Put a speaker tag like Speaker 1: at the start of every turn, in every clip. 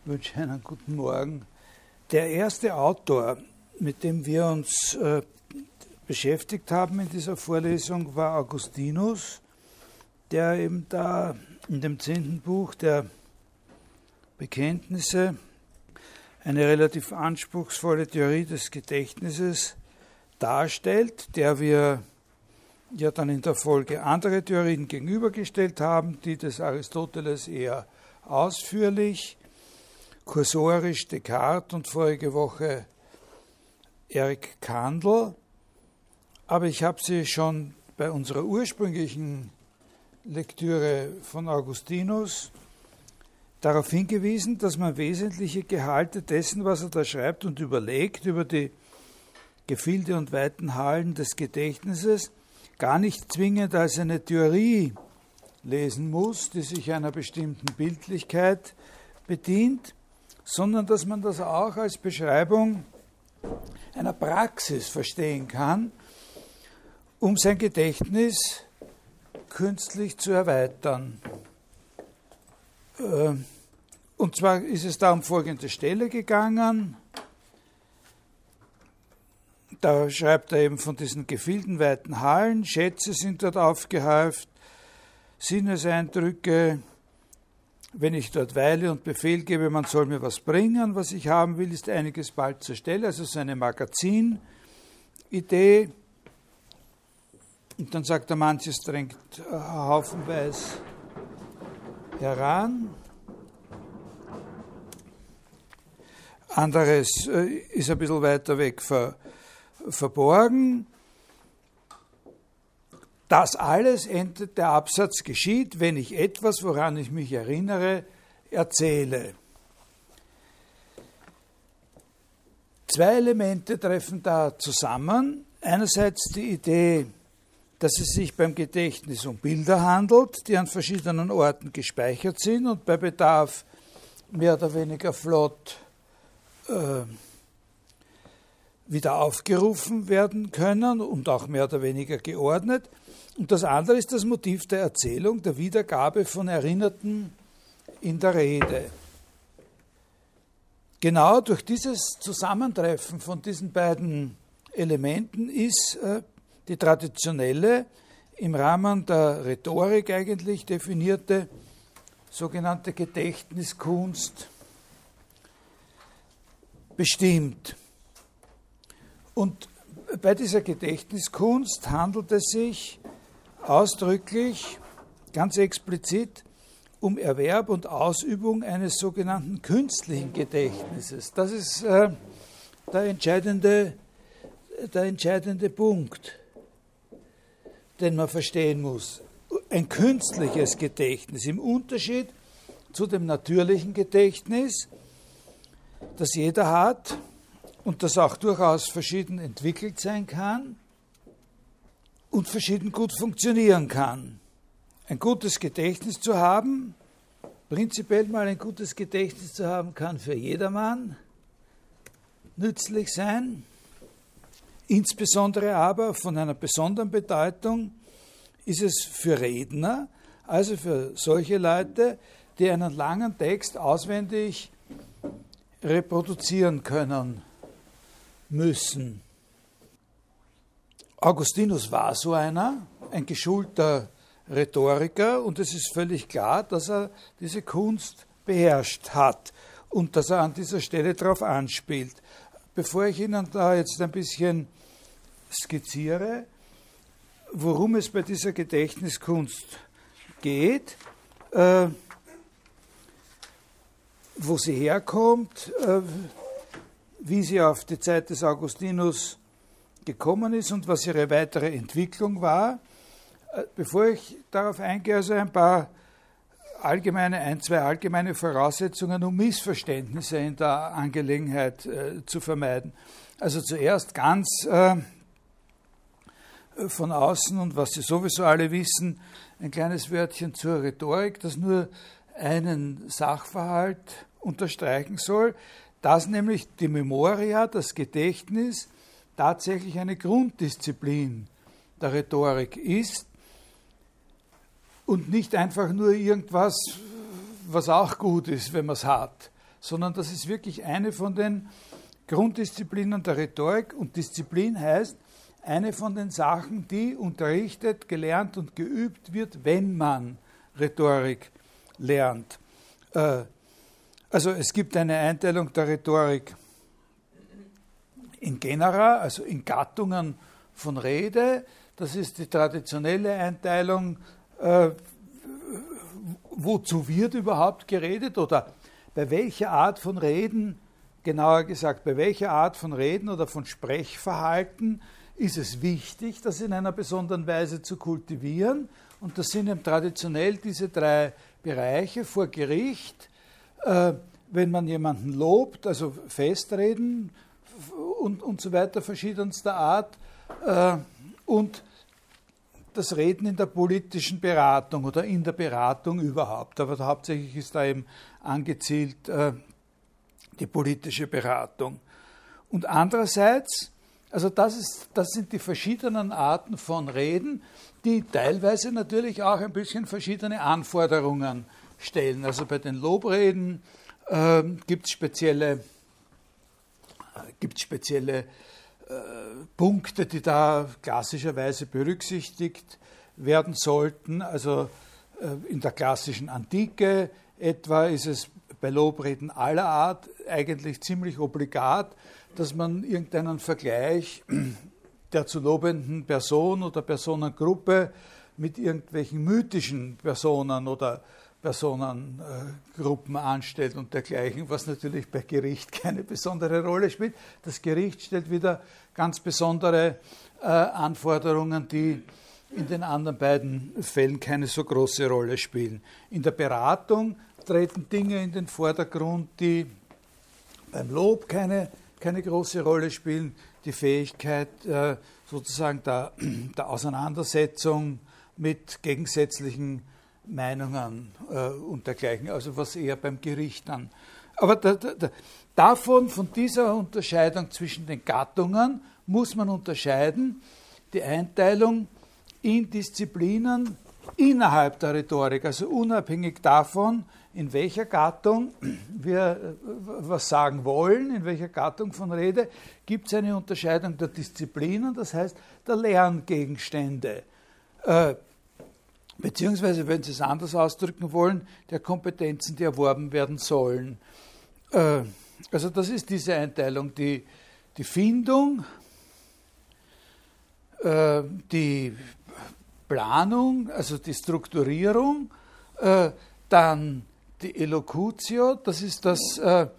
Speaker 1: Ich wünsche einen guten Morgen. Der erste Autor, mit dem wir uns beschäftigt haben in dieser Vorlesung, war Augustinus, der eben da in dem 10. Buch der Bekenntnisse eine relativ anspruchsvolle Theorie des Gedächtnisses darstellt, der wir ja dann in der Folge andere Theorien gegenübergestellt haben, die des Aristoteles eher ausführlich, kursorisch Descartes und vorige Woche Eric Kandel. Aber ich habe Sie schon bei unserer ursprünglichen Lektüre von Augustinus darauf hingewiesen, dass man wesentliche Gehalte dessen, was er da schreibt und überlegt über die Gefilde und weiten Hallen des Gedächtnisses, gar nicht zwingend als eine Theorie lesen muss, die sich einer bestimmten Bildlichkeit bedient, sondern dass man das auch als Beschreibung einer Praxis verstehen kann, um sein Gedächtnis künstlich zu erweitern. Und zwar ist es da um folgende Stelle gegangen. Da schreibt er eben von diesen gefildenweiten Hallen, Schätze sind dort aufgehäuft, Sinneseindrücke, wenn ich dort weile und Befehl gebe, man soll mir was bringen, was ich haben will, ist einiges bald zur Stelle, also so eine Magazin-Idee. Und dann sagt er, manches drängt haufenweise heran, anderes ist ein bisschen weiter weg verborgen. Das alles endet der Absatz geschieht, wenn ich etwas, woran ich mich erinnere, erzähle. Zwei Elemente treffen da zusammen. Einerseits die Idee, dass es sich beim Gedächtnis um Bilder handelt, die an verschiedenen Orten gespeichert sind und bei Bedarf mehr oder weniger flott wieder aufgerufen werden können und auch mehr oder weniger geordnet. Und das andere ist das Motiv der Erzählung, der Wiedergabe von Erinnerten in der Rede. Genau durch dieses Zusammentreffen von diesen beiden Elementen ist die traditionelle, im Rahmen der Rhetorik eigentlich definierte, sogenannte Gedächtniskunst bestimmt. Und bei dieser Gedächtniskunst handelt es sich ausdrücklich, ganz explizit, um Erwerb und Ausübung eines sogenannten künstlichen Gedächtnisses. Das ist der entscheidende Punkt, den man verstehen muss. Ein künstliches Gedächtnis im Unterschied zu dem natürlichen Gedächtnis, das jeder hat und das auch durchaus verschieden entwickelt sein kann und verschieden gut funktionieren kann. Ein gutes Gedächtnis zu haben, prinzipiell mal ein gutes Gedächtnis zu haben, kann für jedermann nützlich sein. Insbesondere aber von einer besonderen Bedeutung ist es für Redner, also für solche Leute, die einen langen Text auswendig reproduzieren können müssen. Augustinus war so einer, ein geschulter Rhetoriker, und es ist völlig klar, dass er diese Kunst beherrscht hat und dass er an dieser Stelle darauf anspielt. Bevor ich Ihnen da jetzt ein bisschen skizziere, worum es bei dieser Gedächtniskunst geht, wo sie herkommt, wie sie auf die Zeit des Augustinus gekommen ist und was ihre weitere Entwicklung war. Bevor ich darauf eingehe, also ein zwei allgemeine Voraussetzungen, um Missverständnisse in der Angelegenheit zu vermeiden. Also zuerst ganz von außen und was Sie sowieso alle wissen, ein kleines Wörtchen zur Rhetorik, das nur einen Sachverhalt unterstreichen soll, dass nämlich die Memoria, das Gedächtnis, tatsächlich eine Grunddisziplin der Rhetorik ist und nicht einfach nur irgendwas, was auch gut ist, wenn man es hat, sondern das ist wirklich eine von den Grunddisziplinen der Rhetorik. Und Disziplin heißt, eine von den Sachen, die unterrichtet, gelernt und geübt wird, wenn man Rhetorik lernt. Also es gibt eine Einteilung der Rhetorik in Genera, also in Gattungen von Rede. Das ist die traditionelle Einteilung, wozu wird überhaupt geredet oder bei welcher Art von Reden, genauer gesagt, bei welcher Art von Reden oder von Sprechverhalten ist es wichtig, das in einer besonderen Weise zu kultivieren. Und das sind eben traditionell diese drei Bereiche: vor Gericht, wenn man jemanden lobt, also Festreden und so weiter verschiedenster Art, und das Reden in der politischen Beratung oder in der Beratung überhaupt. Aber hauptsächlich ist da eben angezielt die politische Beratung. Und andererseits, also das sind die verschiedenen Arten von Reden, die teilweise natürlich auch ein bisschen verschiedene Anforderungen stellen. Also bei den Lobreden gibt es spezielle Punkte, die da klassischerweise berücksichtigt werden sollten. Also in der klassischen Antike etwa ist es bei Lobreden aller Art eigentlich ziemlich obligat, dass man irgendeinen Vergleich der zu lobenden Person oder Personengruppe mit irgendwelchen mythischen Personen oder Personengruppen anstellt und dergleichen, was natürlich bei Gericht keine besondere Rolle spielt. Das Gericht stellt wieder ganz besondere Anforderungen, die in den anderen beiden Fällen keine so große Rolle spielen. In der Beratung treten Dinge in den Vordergrund, die beim Lob keine große Rolle spielen. Die Fähigkeit sozusagen der Auseinandersetzung mit gegensätzlichen Meinungen und dergleichen, also was eher beim Gericht dann. Aber von dieser Unterscheidung zwischen den Gattungen muss man unterscheiden die Einteilung in Disziplinen innerhalb der Rhetorik, also unabhängig davon, in welcher Gattung wir was sagen wollen, in welcher Gattung von Rede, gibt es eine Unterscheidung der Disziplinen, das heißt der Lerngegenstände. Beziehungsweise, wenn Sie es anders ausdrücken wollen, der Kompetenzen, die erworben werden sollen. Also das ist diese Einteilung, die Findung, die Planung, also die Strukturierung, dann die Elocutio, das ist das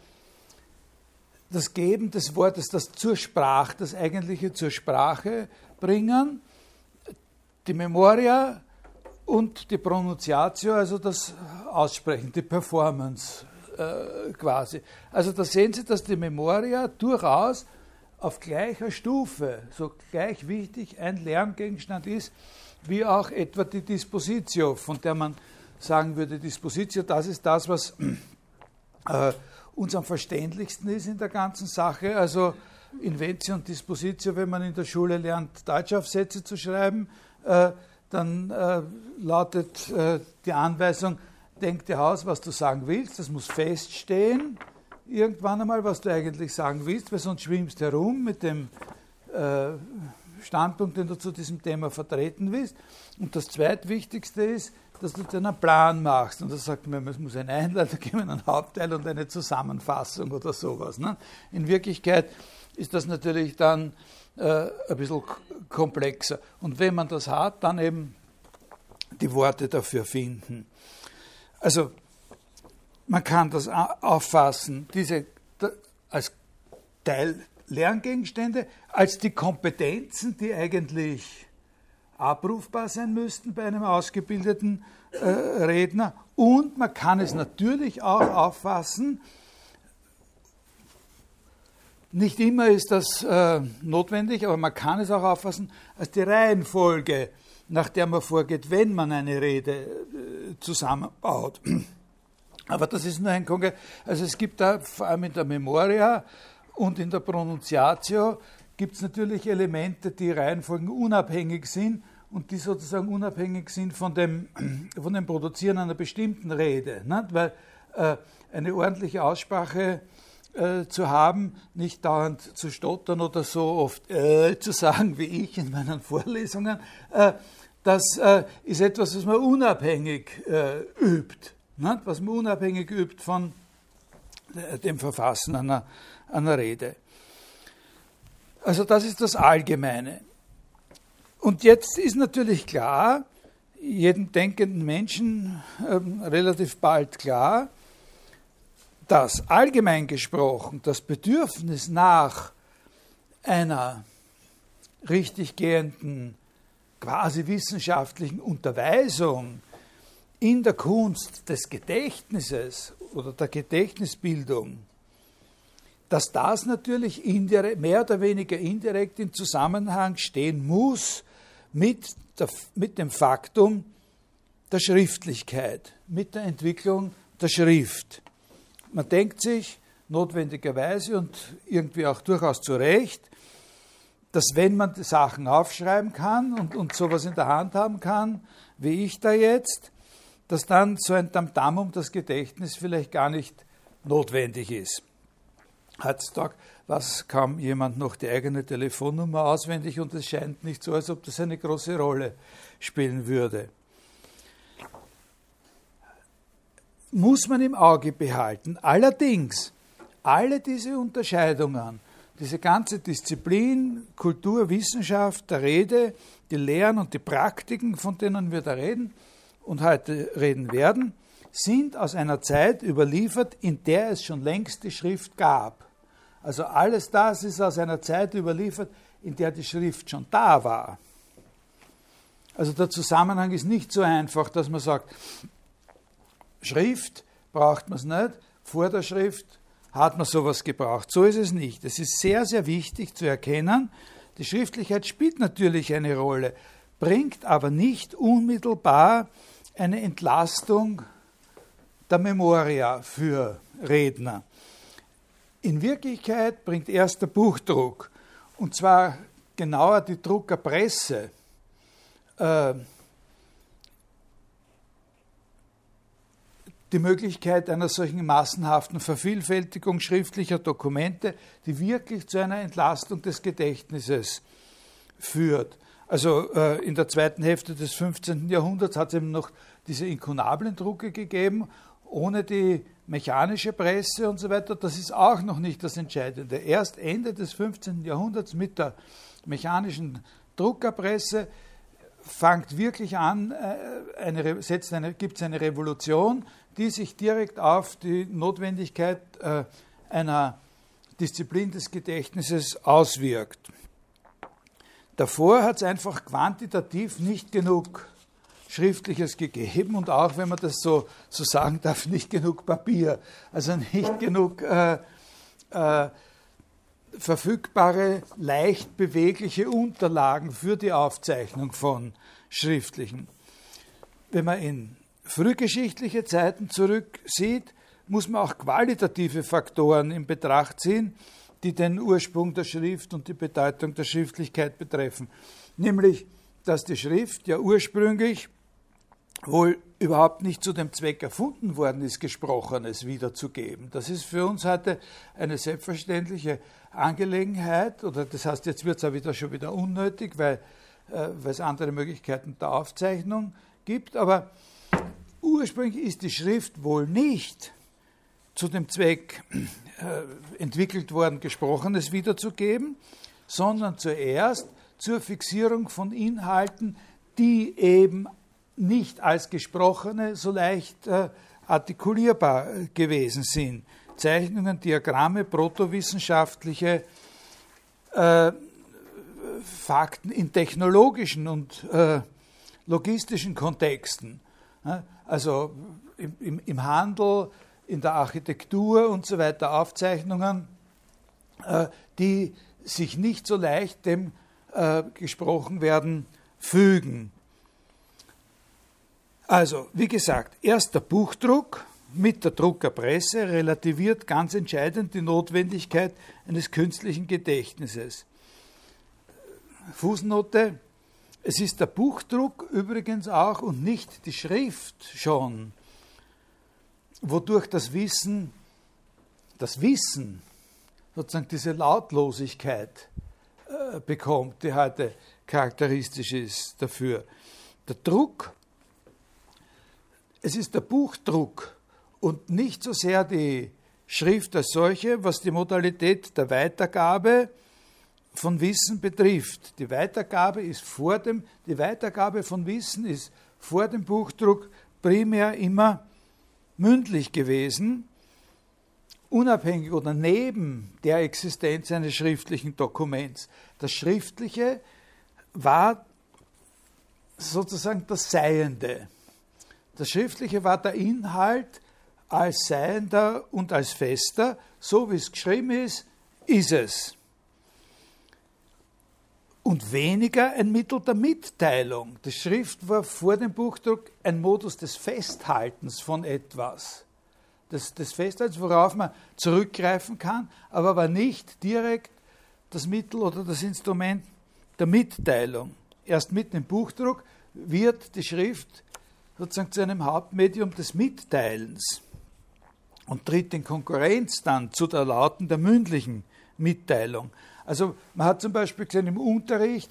Speaker 1: Geben des Wortes, das eigentliche zur Sprache bringen, die Memoria und die Pronunciatio, also das Aussprechen, die Performance quasi. Also da sehen Sie, dass die Memoria durchaus auf gleicher Stufe, so gleich wichtig ein Lerngegenstand ist, wie auch etwa die Dispositio, von der man sagen würde, Dispositio, das ist das, was uns am verständlichsten ist in der ganzen Sache. Also Inventio und Dispositio, wenn man in der Schule lernt, Deutschaufsätze zu schreiben, dann lautet die Anweisung, denk dir aus, was du sagen willst, das muss feststehen, irgendwann einmal, was du eigentlich sagen willst, weil sonst schwimmst du herum mit dem Standpunkt, den du zu diesem Thema vertreten willst. Und das Zweitwichtigste ist, dass du dir einen Plan machst. Und das sagt man, es muss eine Einleitung geben, einen Hauptteil und eine Zusammenfassung oder sowas. Ne? In Wirklichkeit ist das natürlich dann ein bisschen komplexer. Und wenn man das hat, dann eben die Worte dafür finden. Also man kann das auffassen, als Teil Lerngegenstände, als die Kompetenzen, die eigentlich abrufbar sein müssten bei einem ausgebildeten Redner. Und man kann es natürlich auch auffassen, nicht immer ist das notwendig, aber man kann es auch auffassen als die Reihenfolge, nach der man vorgeht, wenn man eine Rede zusammenbaut. Aber das ist nur ein Konkret. Also es gibt da vor allem in der Memoria und in der Pronunciatio gibt es natürlich Elemente, die Reihenfolgen unabhängig sind und die sozusagen unabhängig sind von dem Produzieren einer bestimmten Rede. Nicht? Weil eine ordentliche Aussprache zu haben, nicht dauernd zu stottern oder so oft zu sagen wie ich in meinen Vorlesungen. Das ist etwas, was man unabhängig übt, ne? Was man unabhängig übt von dem Verfassen einer Rede. Also das ist das Allgemeine. Und jetzt ist natürlich klar, jedem denkenden Menschen relativ bald klar, dass allgemein gesprochen das Bedürfnis nach einer richtig gehenden, quasi wissenschaftlichen Unterweisung in der Kunst des Gedächtnisses oder der Gedächtnisbildung, dass das natürlich mehr oder weniger indirekt im Zusammenhang stehen muss mit dem Faktum der Schriftlichkeit, mit der Entwicklung der Schrift. Man denkt sich notwendigerweise und irgendwie auch durchaus zu Recht, dass wenn man die Sachen aufschreiben kann und sowas in der Hand haben kann, wie ich da jetzt, dass dann so ein Tamtam um das Gedächtnis vielleicht gar nicht notwendig ist. Heutzutage weiß kaum jemand noch die eigene Telefonnummer auswendig und es scheint nicht so, als ob das eine große Rolle spielen würde. Muss man im Auge behalten. Allerdings, alle diese Unterscheidungen, diese ganze Disziplin, Kultur, Wissenschaft, der Rede, die Lehren und die Praktiken, von denen wir da reden und heute reden werden, sind aus einer Zeit überliefert, in der es schon längst die Schrift gab. Also alles das ist aus einer Zeit überliefert, in der die Schrift schon da war. Also der Zusammenhang ist nicht so einfach, dass man sagt, Schrift braucht man es nicht, vor der Schrift hat man sowas gebraucht. So ist es nicht. Es ist sehr, sehr wichtig zu erkennen, die Schriftlichkeit spielt natürlich eine Rolle, bringt aber nicht unmittelbar eine Entlastung der Memoria für Redner. In Wirklichkeit bringt erst der Buchdruck, und zwar genauer die Druckerpresse, die Möglichkeit einer solchen massenhaften Vervielfältigung schriftlicher Dokumente, die wirklich zu einer Entlastung des Gedächtnisses führt. Also in der zweiten Hälfte des 15. Jahrhunderts hat es eben noch diese inkunablen Drucke gegeben, ohne die mechanische Presse und so weiter. Das ist auch noch nicht das Entscheidende. Erst Ende des 15. Jahrhunderts mit der mechanischen Druckerpresse fängt wirklich an, gibt es eine Revolution, die sich direkt auf die Notwendigkeit einer Disziplin des Gedächtnisses auswirkt. Davor hat es einfach quantitativ nicht genug Schriftliches gegeben und auch, wenn man das so sagen darf, nicht genug Papier, also nicht genug verfügbare, leicht bewegliche Unterlagen für die Aufzeichnung von Schriftlichen. Wenn man in frühgeschichtliche Zeiten zurücksieht, muss man auch qualitative Faktoren in Betracht ziehen, die den Ursprung der Schrift und die Bedeutung der Schriftlichkeit betreffen. Nämlich, dass die Schrift ja ursprünglich wohl überhaupt nicht zu dem Zweck erfunden worden ist, Gesprochenes wiederzugeben. Das ist für uns heute eine selbstverständliche Angelegenheit, oder das heißt, jetzt wird es schon wieder unnötig, weil es andere Möglichkeiten der Aufzeichnung gibt, aber ursprünglich ist die Schrift wohl nicht zu dem Zweck entwickelt worden, Gesprochenes wiederzugeben, sondern zuerst zur Fixierung von Inhalten, die eben nicht als Gesprochene so leicht artikulierbar gewesen sind. Zeichnungen, Diagramme, protowissenschaftliche Fakten in technologischen und logistischen Kontexten. Also im Handel, in der Architektur und so weiter Aufzeichnungen, die sich nicht so leicht dem gesprochen werden fügen. Also, wie gesagt, erst der Buchdruck mit der Druckerpresse relativiert ganz entscheidend die Notwendigkeit eines künstlichen Gedächtnisses. Fußnote: Es ist der Buchdruck übrigens auch und nicht die Schrift schon, wodurch das Wissen sozusagen diese Lautlosigkeit bekommt, die heute charakteristisch ist dafür. Der Druck, es ist der Buchdruck und nicht so sehr die Schrift als solche, was die Modalität der Weitergabe von Wissen betrifft. Die Weitergabe von Wissen ist vor dem Buchdruck primär immer mündlich gewesen, unabhängig oder neben der Existenz eines schriftlichen Dokuments. Das Schriftliche war sozusagen das Seiende. Das Schriftliche war der Inhalt als Seiender und als Fester. So wie es geschrieben ist, ist es. Und weniger ein Mittel der Mitteilung. Die Schrift war vor dem Buchdruck ein Modus des Festhaltens von etwas. Des Festhaltens, worauf man zurückgreifen kann, aber war nicht direkt das Mittel oder das Instrument der Mitteilung. Erst mit dem Buchdruck wird die Schrift sozusagen zu einem Hauptmedium des Mitteilens und tritt in Konkurrenz dann zu der lauten der mündlichen Mitteilung. Also man hat zum Beispiel gesehen im Unterricht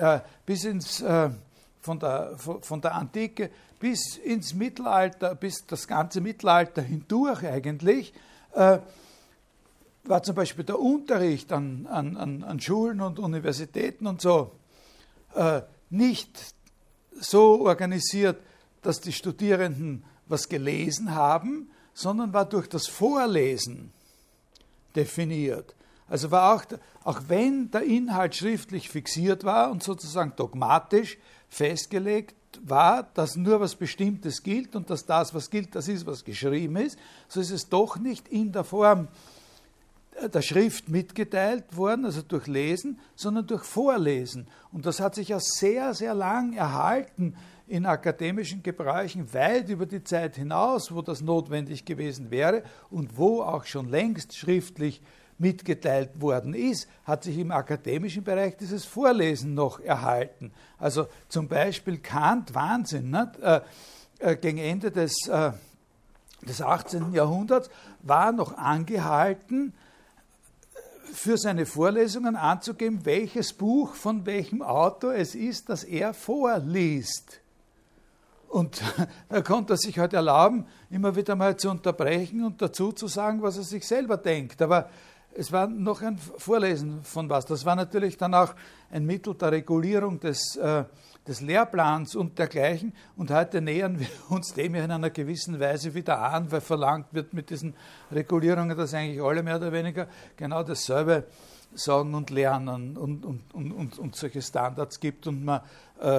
Speaker 1: von der Antike bis ins Mittelalter, bis das ganze Mittelalter hindurch eigentlich, war zum Beispiel der Unterricht an Schulen und Universitäten und so nicht so organisiert, dass die Studierenden was gelesen haben, sondern war durch das Vorlesen definiert. Also war auch wenn der Inhalt schriftlich fixiert war und sozusagen dogmatisch festgelegt war, dass nur was Bestimmtes gilt und dass das, was gilt, das ist, was geschrieben ist, so ist es doch nicht in der Form der Schrift mitgeteilt worden, also durch Lesen, sondern durch Vorlesen. Und das hat sich ja sehr, sehr lang erhalten in akademischen Gebräuchen, weit über die Zeit hinaus, wo das notwendig gewesen wäre und wo auch schon längst schriftlich mitgeteilt worden ist, hat sich im akademischen Bereich dieses Vorlesen noch erhalten. Also zum Beispiel Kant, Wahnsinn, ne? Gegen Ende des 18. Jahrhunderts war noch angehalten, für seine Vorlesungen anzugeben, welches Buch von welchem Autor es ist, das er vorliest. Und da konnte er sich halt erlauben, immer wieder mal zu unterbrechen und dazu zu sagen, was er sich selber denkt. Aber es war noch ein Vorlesen von was. Das war natürlich dann auch ein Mittel der Regulierung des Lehrplans und dergleichen. Und heute nähern wir uns dem ja in einer gewissen Weise wieder an, weil verlangt wird mit diesen Regulierungen, dass eigentlich alle mehr oder weniger genau dasselbe sagen und lernen und solche Standards gibt und man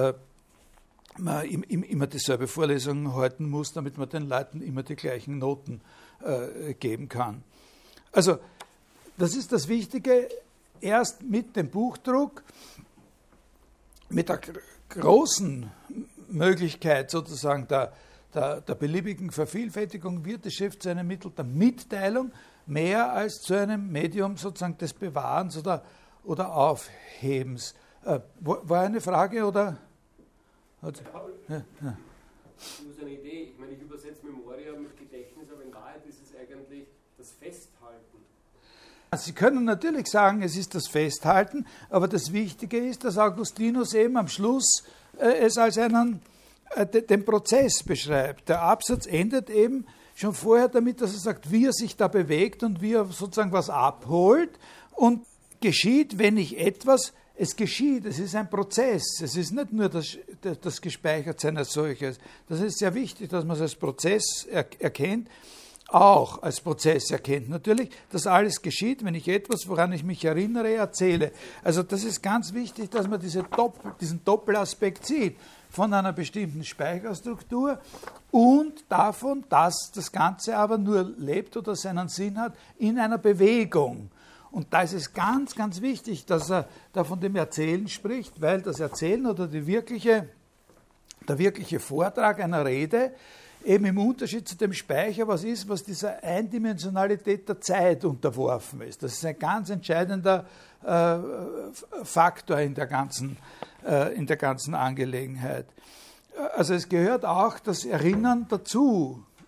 Speaker 1: immer dieselbe Vorlesung halten muss, damit man den Leuten immer die gleichen Noten geben kann. Also das ist das Wichtige, erst mit dem Buchdruck, mit der großen Möglichkeit sozusagen der beliebigen Vervielfältigung wird die Schrift zu einem Mittel der Mitteilung mehr als zu einem Medium sozusagen des Bewahrens oder Aufhebens. War eine Frage oder?
Speaker 2: Ja. Nur so eine Idee. Ich meine, ich übersetze Memoria mit Gedächtnis, aber in Wahrheit ist es eigentlich das Festhalten.
Speaker 1: Sie können natürlich sagen, es ist das Festhalten, aber das Wichtige ist, dass Augustinus eben am Schluss es als den Prozess beschreibt. Der Absatz endet eben schon vorher damit, dass er sagt, wie er sich da bewegt und wie er sozusagen was abholt und geschieht, wenn ich etwas, es geschieht, es ist ein Prozess, es ist nicht nur das Gespeichertsein als solches. Das ist sehr wichtig, dass man es als Prozess erkennt, auch als Prozess erkennt natürlich, dass alles geschieht, wenn ich etwas, woran ich mich erinnere, erzähle. Also das ist ganz wichtig, dass man diesen Doppelaspekt sieht, von einer bestimmten Speicherstruktur und davon, dass das Ganze aber nur lebt oder seinen Sinn hat in einer Bewegung. Und da ist es ganz, ganz wichtig, dass er da von dem Erzählen spricht, weil das Erzählen oder der wirkliche Vortrag einer Rede eben im Unterschied zu dem Speicher was ist, was dieser Eindimensionalität der Zeit unterworfen ist. Das ist ein ganz entscheidender Faktor in der ganzen Angelegenheit. Also es gehört auch das Erinnern dazu,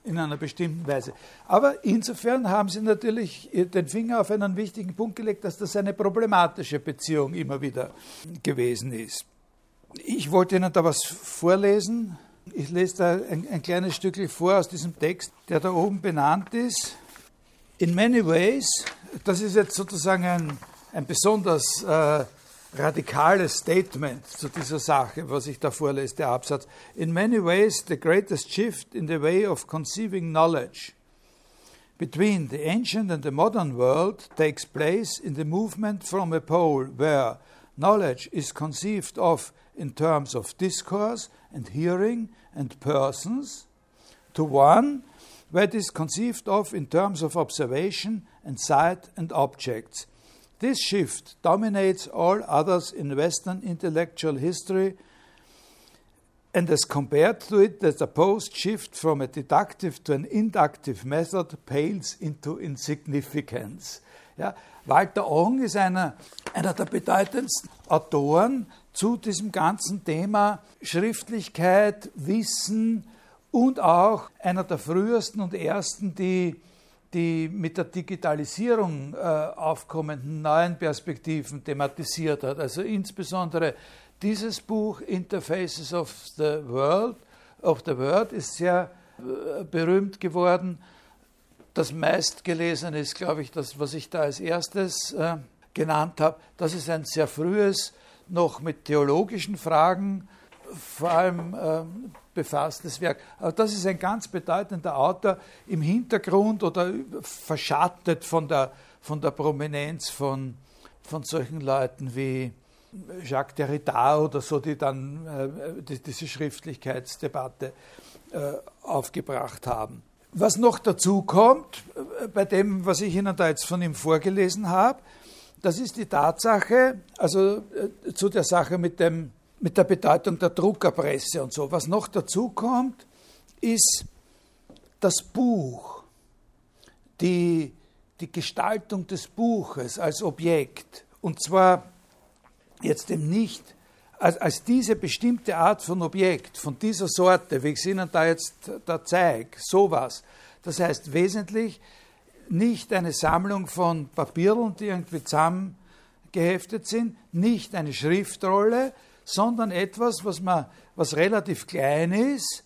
Speaker 1: in einer bestimmten Weise. Aber insofern haben Sie natürlich den Finger auf einen wichtigen Punkt gelegt, dass das eine problematische Beziehung immer wieder gewesen ist. Ich wollte Ihnen da was vorlesen. Ich lese da ein kleines Stückchen vor aus diesem Text, der da oben benannt ist. In many ways, das ist jetzt sozusagen ein besonders radikales Statement zu dieser Sache, was ich da vorlese, der Absatz. In many ways, the greatest shift in the way of conceiving knowledge between the ancient and the modern world takes place in the movement from a pole where knowledge is conceived of in terms of discourse and hearing and persons to one where it is conceived of in terms of observation and sight and objects. This shift dominates all others in Western intellectual history, and as compared to it, the supposed shift from a deductive to an inductive method pales into insignificance. Ja, Walter Ong ist einer der bedeutendsten Autoren zu diesem ganzen Thema Schriftlichkeit, Wissen und auch einer der frühesten und ersten, die mit der Digitalisierung aufkommenden neuen Perspektiven thematisiert hat. Also insbesondere dieses Buch Interfaces of the World ist sehr berühmt geworden. Das meistgelesene ist, glaube ich, das, was ich da als erstes genannt habe. Das ist ein sehr frühes, noch mit theologischen Fragen vor allem befasstes Werk. Aber das ist ein ganz bedeutender Autor im Hintergrund oder verschattet von der Prominenz von solchen Leuten wie Jacques Derrida oder so, die dann diese Schriftlichkeitsdebatte aufgebracht haben. Was noch dazu kommt, bei dem, was ich Ihnen da jetzt von ihm vorgelesen habe, das ist die Tatsache, also zu der Sache mit der Bedeutung der Druckerpresse und so. Was noch dazu kommt, ist das Buch, die Gestaltung des Buches als Objekt. Und zwar jetzt eben nicht als diese bestimmte Art von Objekt, von dieser Sorte, wie ich es Ihnen da jetzt zeige, sowas. Das heißt wesentlich nicht eine Sammlung von Papieren, die irgendwie zusammengeheftet sind, nicht eine Schriftrolle, sondern etwas, was relativ klein ist.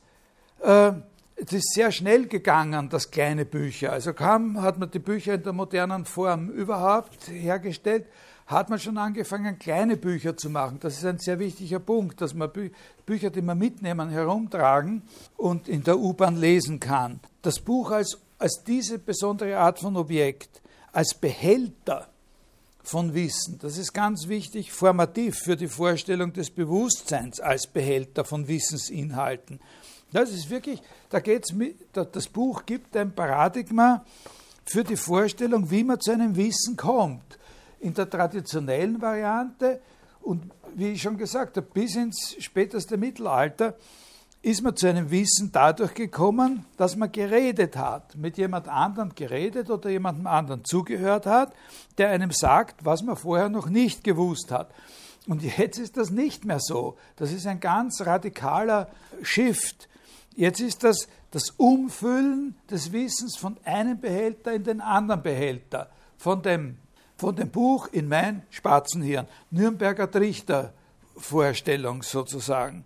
Speaker 1: Es ist sehr schnell gegangen, das kleine Bücher. Also kaum hat man die Bücher in der modernen Form überhaupt hergestellt, hat man schon angefangen, kleine Bücher zu machen. Das ist ein sehr wichtiger Punkt, dass man Bücher, die man mitnehmen, herumtragen und in der U-Bahn lesen kann. Das Buch als diese besondere Art von Objekt, als Behälter von Wissen, das ist ganz wichtig, formativ für die Vorstellung des Bewusstseins als Behälter von Wissensinhalten. Das ist wirklich, das Buch gibt ein Paradigma für die Vorstellung, wie man zu einem Wissen kommt. In der traditionellen Variante und wie ich schon gesagt habe, bis ins späteste Mittelalter ist man zu einem Wissen dadurch gekommen, dass man geredet hat, mit jemand anderem geredet oder jemandem anderen zugehört hat, der einem sagt, was man vorher noch nicht gewusst hat. Und jetzt ist das nicht mehr so. Das ist ein ganz radikaler Shift. Jetzt ist das Umfüllen des Wissens von einem Behälter in den anderen Behälter, von dem Buch in mein Spatzenhirn, Nürnberger Trichter-Vorstellung sozusagen.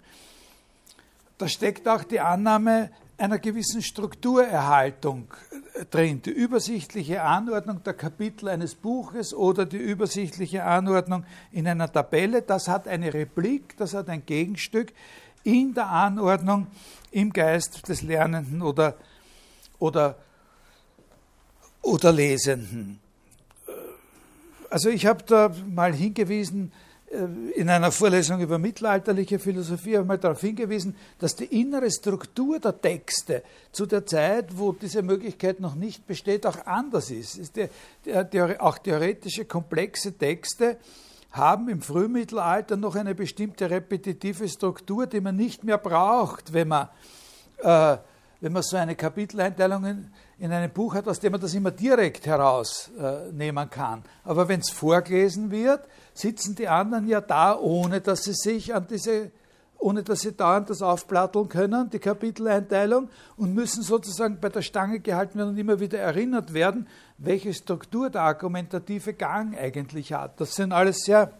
Speaker 1: Da steckt auch die Annahme einer gewissen Strukturerhaltung drin, die übersichtliche Anordnung der Kapitel eines Buches oder die übersichtliche Anordnung in einer Tabelle. Das hat eine Replik, das hat ein Gegenstück in der Anordnung im Geist des Lernenden oder Lesenden. Also ich habe da mal hingewiesen, in einer Vorlesung über mittelalterliche Philosophie habe ich mal darauf hingewiesen, dass die innere Struktur der Texte zu der Zeit, wo diese Möglichkeit noch nicht besteht, auch anders ist. Auch theoretische, komplexe Texte haben im Frühmittelalter noch eine bestimmte repetitive Struktur, die man nicht mehr braucht, wenn man so eine Kapiteleinteilung in einem Buch hat, aus dem man das immer direkt herausnehmen kann. Aber wenn es vorgelesen wird, sitzen die anderen ja da, ohne dass sie sich an diese ohne dass sie dauernd das aufplatteln können, die Kapiteleinteilung, und müssen sozusagen bei der Stange gehalten werden und immer wieder erinnert werden, welche Struktur der argumentative Gang eigentlich hat. Das sind alles sehr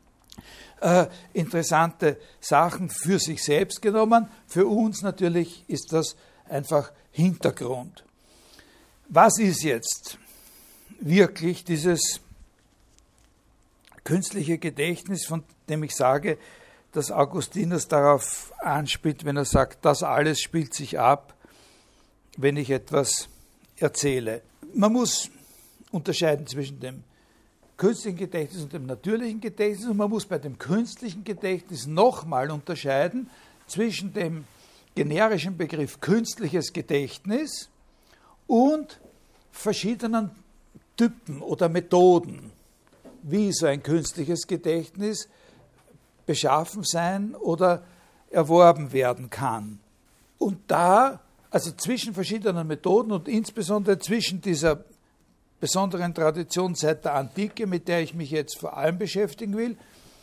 Speaker 1: interessante Sachen für sich selbst genommen. Für uns natürlich ist das einfach Hintergrund. Was ist jetzt wirklich dieses künstliche Gedächtnis, von dem ich sage, dass Augustinus darauf anspielt, wenn er sagt, das alles spielt sich ab, wenn ich etwas erzähle. Man muss unterscheiden zwischen dem künstlichen Gedächtnis und dem natürlichen Gedächtnis, und man muss bei dem künstlichen Gedächtnis nochmal unterscheiden zwischen dem generischen Begriff künstliches Gedächtnis und verschiedenen Typen oder Methoden, wie so ein künstliches Gedächtnis beschaffen sein oder erworben werden kann. Und da, also zwischen verschiedenen Methoden und insbesondere zwischen dieser besonderen Tradition seit der Antike, mit der ich mich jetzt vor allem beschäftigen will,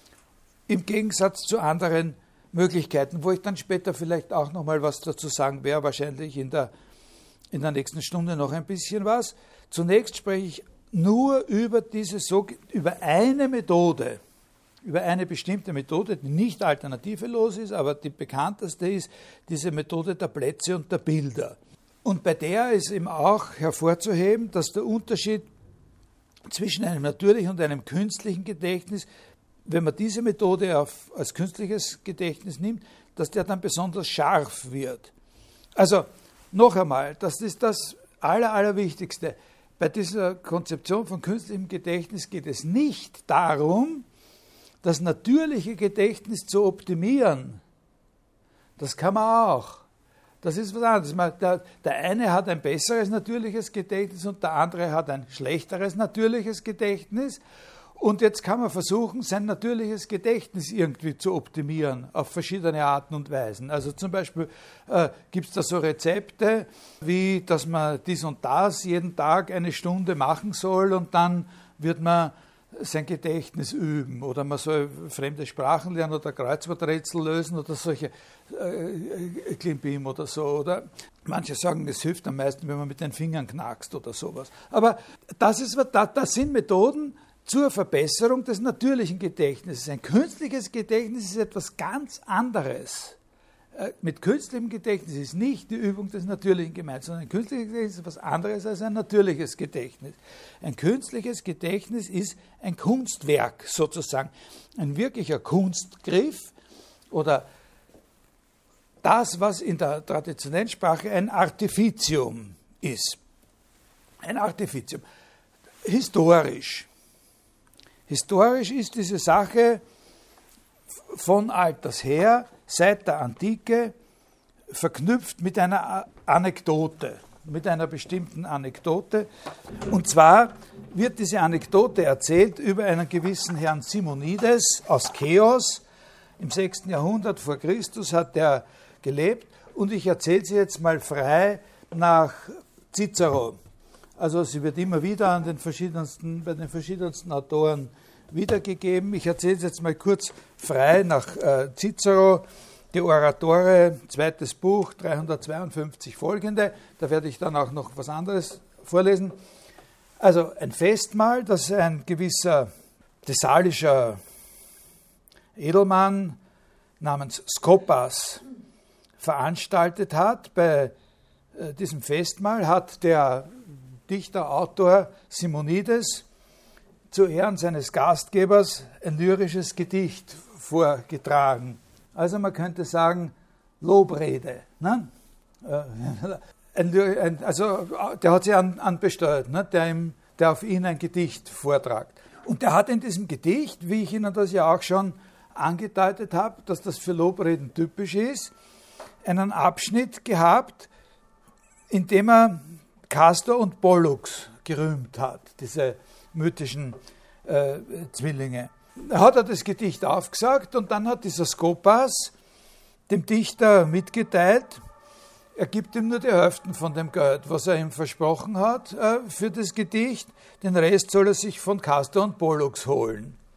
Speaker 1: im Gegensatz zu anderen Möglichkeiten, wo ich dann später vielleicht auch noch mal was dazu sagen werde, wahrscheinlich in der nächsten Stunde noch ein bisschen was. Zunächst spreche ich nur über über eine Methode, über eine bestimmte Methode, die nicht alternativelos ist, aber die bekannteste ist diese Methode der Plätze und der Bilder. Und bei der ist eben auch hervorzuheben, dass der Unterschied zwischen einem natürlichen und einem künstlichen Gedächtnis, wenn man diese Methode als künstliches Gedächtnis nimmt, dass der dann besonders scharf wird. Also noch einmal, das ist das Allerwichtigste. Bei dieser Konzeption von künstlichem Gedächtnis geht es nicht darum, das natürliche Gedächtnis zu optimieren. Das kann man auch. Das ist was anderes. Der eine hat ein besseres natürliches Gedächtnis und der andere hat ein schlechteres natürliches Gedächtnis. Und jetzt kann man versuchen, sein natürliches Gedächtnis irgendwie zu optimieren auf verschiedene Arten und Weisen. Also zum Beispiel gibt es da so Rezepte, wie dass man dies und das jeden Tag eine Stunde machen soll und dann wird man sein Gedächtnis üben, oder man soll fremde Sprachen lernen oder Kreuzworträtsel lösen oder solche Klimbim oder so. Oder manche sagen, es hilft am meisten, wenn man mit den Fingern knackst oder sowas. Aber das sind Methoden zur Verbesserung des natürlichen Gedächtnisses. Ein künstliches Gedächtnis ist etwas ganz anderes. Mit künstlichem Gedächtnis ist nicht die Übung des Natürlichen gemeint, sondern ein künstliches Gedächtnis ist etwas anderes als ein natürliches Gedächtnis. Ein künstliches Gedächtnis ist ein Kunstwerk sozusagen, ein wirklicher Kunstgriff oder das, was in der traditionellen Sprache ein Artificium ist. Ein Artificium. Historisch ist diese Sache von alters her, seit der Antike, verknüpft mit einer Anekdote, mit einer bestimmten Anekdote. Und zwar wird diese Anekdote erzählt über einen gewissen Herrn Simonides aus Cheos. Im 6. Jahrhundert vor Christus hat er gelebt. Und ich erzähle sie jetzt mal frei nach Cicero. Also sie wird immer wieder bei den verschiedensten Autoren wiedergegeben. Ich erzähle es jetzt mal kurz frei nach Cicero, die Oratore, 2. Buch, 352 folgende. Da werde ich dann auch noch was anderes vorlesen. Also ein Festmahl, das ein gewisser thessalischer Edelmann namens Skopas veranstaltet hat. Bei diesem Festmahl hat der Dichter, Autor Simonides zu Ehren seines Gastgebers ein lyrisches Gedicht vorgetragen. Also man könnte sagen, Lobrede. Ne? Also der hat sich anbesteuert, ne? der auf ihn ein Gedicht vortragt. Und der hat in diesem Gedicht, wie ich Ihnen das ja auch schon angedeutet habe, dass das für Lobreden typisch ist, einen Abschnitt gehabt, in dem er Castor und Pollux gerühmt hat, diese mythischen Zwillinge. Hat er das Gedicht aufgesagt und dann hat dieser Skopas dem Dichter mitgeteilt, er gibt ihm nur die Hälfte von dem Geld, was er ihm versprochen hat für das Gedicht, den Rest soll er sich von Castor und Pollux holen.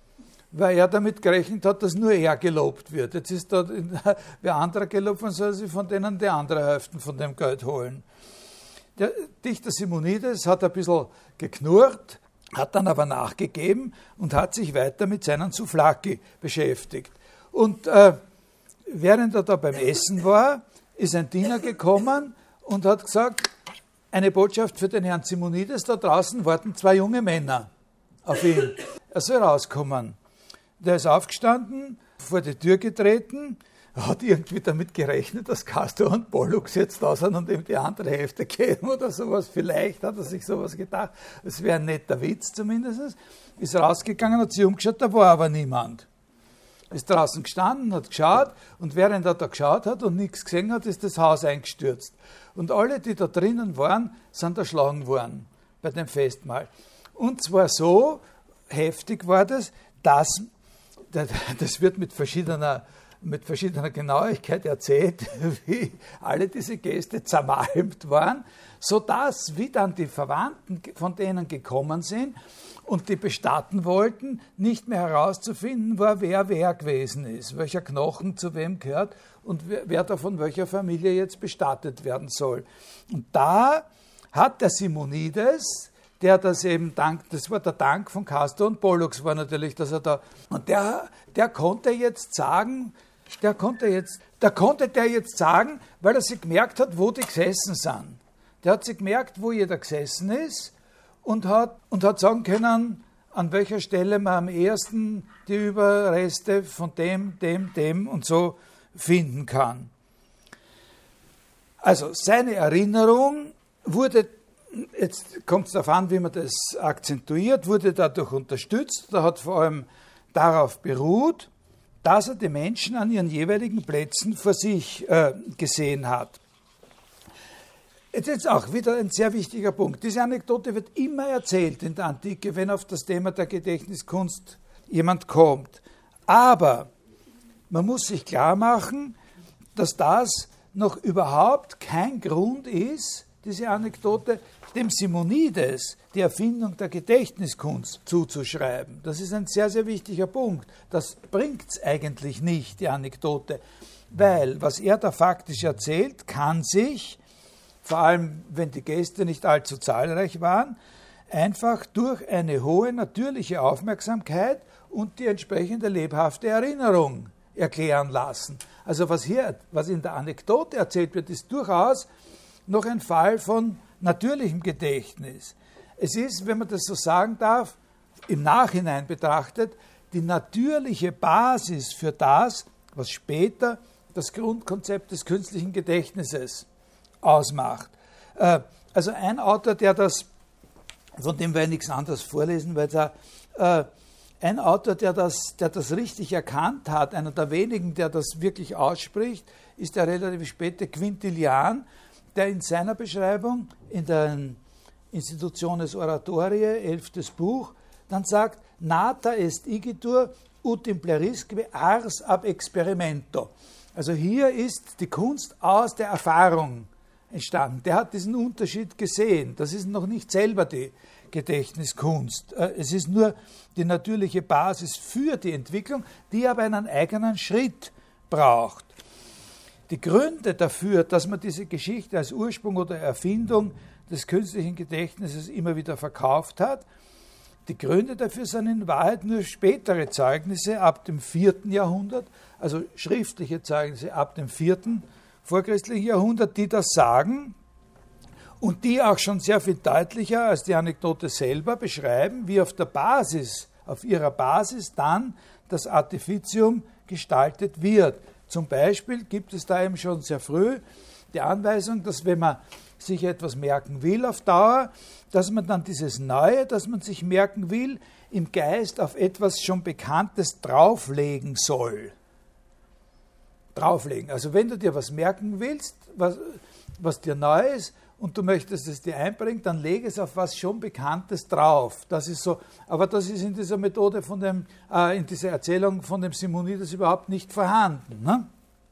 Speaker 1: weil er damit gerechnet hat, dass nur er gelobt wird. Jetzt ist da wer anderer gelobt, dann soll sich von denen die andere Hälfte von dem Geld holen. Der Dichter Simonides hat ein bisschen geknurrt, hat dann aber nachgegeben und hat sich weiter mit seinen Souvlaki beschäftigt. Und während er da beim Essen war, ist ein Diener gekommen und hat gesagt, eine Botschaft für den Herrn Simonides, da draußen warten 2 junge Männer auf ihn. Er soll rauskommen. Der ist aufgestanden, vor die Tür getreten, hat irgendwie damit gerechnet, dass Castor und Pollux jetzt da sind und ihm die andere Hälfte geben oder sowas. Vielleicht hat er sich sowas gedacht. Das wäre ein netter Witz zumindest. Ist rausgegangen, hat sich umgeschaut, da war aber niemand. Ist draußen gestanden, hat geschaut und während er da geschaut hat und nichts gesehen hat, ist das Haus eingestürzt. Und alle, die da drinnen waren, sind erschlagen worden bei dem Festmahl. Und zwar so heftig war das, dass, das wird mit verschiedener Genauigkeit erzählt, wie alle diese Gäste zermalmt waren, sodass, wie dann die Verwandten von denen gekommen sind und die bestatten wollten, nicht mehr herauszufinden war, wer gewesen ist, welcher Knochen zu wem gehört und wer da von welcher Familie jetzt bestattet werden soll. Und da hat der Simonides, der das eben das war der Dank von Castor und Pollux, war natürlich, dass er da, und der konnte jetzt sagen, weil er sich gemerkt hat, wo die gesessen sind. Der hat sich gemerkt, wo jeder gesessen ist und hat sagen können, an welcher Stelle man am ehesten die Überreste von dem und so finden kann. Also seine Erinnerung wurde, jetzt kommt es darauf an, wie man das akzentuiert, wurde dadurch unterstützt, da hat vor allem darauf beruht, dass er die Menschen an ihren jeweiligen Plätzen vor sich gesehen hat. Jetzt auch wieder ein sehr wichtiger Punkt. Diese Anekdote wird immer erzählt in der Antike, wenn auf das Thema der Gedächtniskunst jemand kommt. Aber man muss sich klar machen, dass das noch überhaupt kein Grund ist, diese Anekdote dem Simonides die Erfindung der Gedächtniskunst zuzuschreiben. Das ist ein sehr, sehr wichtiger Punkt. Das bringt es eigentlich nicht, die Anekdote, weil was er da faktisch erzählt, kann sich, vor allem wenn die Gäste nicht allzu zahlreich waren, einfach durch eine hohe natürliche Aufmerksamkeit und die entsprechende lebhafte Erinnerung erklären lassen. Also was in der Anekdote erzählt wird, ist durchaus noch ein Fall von natürlichem Gedächtnis. Es ist, wenn man das so sagen darf, im Nachhinein betrachtet, die natürliche Basis für das, was später das Grundkonzept des künstlichen Gedächtnisses ausmacht. Also ein Autor, von dem wir nichts anderes vorlesen, weil ein Autor, der das richtig erkannt hat, einer der wenigen, der das wirklich ausspricht, ist der relativ späte Quintilian, der in seiner Beschreibung in der Institutiones Oratoriae, 11. Buch, dann sagt, nata est igitur ut implerisque ars ab experimento. Also hier ist die Kunst aus der Erfahrung entstanden. Der hat diesen Unterschied gesehen. Das ist noch nicht selber die Gedächtniskunst. Es ist nur die natürliche Basis für die Entwicklung, die aber einen eigenen Schritt braucht. Die Gründe dafür, dass man diese Geschichte als Ursprung oder Erfindung des künstlichen Gedächtnisses immer wieder verkauft hat, die Gründe dafür sind in Wahrheit nur spätere Zeugnisse ab dem 4. Jahrhundert, also schriftliche Zeugnisse ab dem 4. vorchristlichen Jahrhundert, die das sagen und die auch schon sehr viel deutlicher als die Anekdote selber beschreiben, wie auf ihrer Basis dann das Artificium gestaltet wird. Zum Beispiel gibt es da eben schon sehr früh die Anweisung, dass wenn man sich etwas merken will auf Dauer, dass man dann dieses Neue, das man sich merken will, im Geist auf etwas schon Bekanntes drauflegen soll. Drauflegen. Also wenn du dir was merken willst, was dir neu ist, und du möchtest es dir einbringen, dann lege es auf was schon Bekanntes drauf. Das ist so, aber das ist in dieser Methode in dieser Erzählung von dem Simonides überhaupt nicht vorhanden. Ne?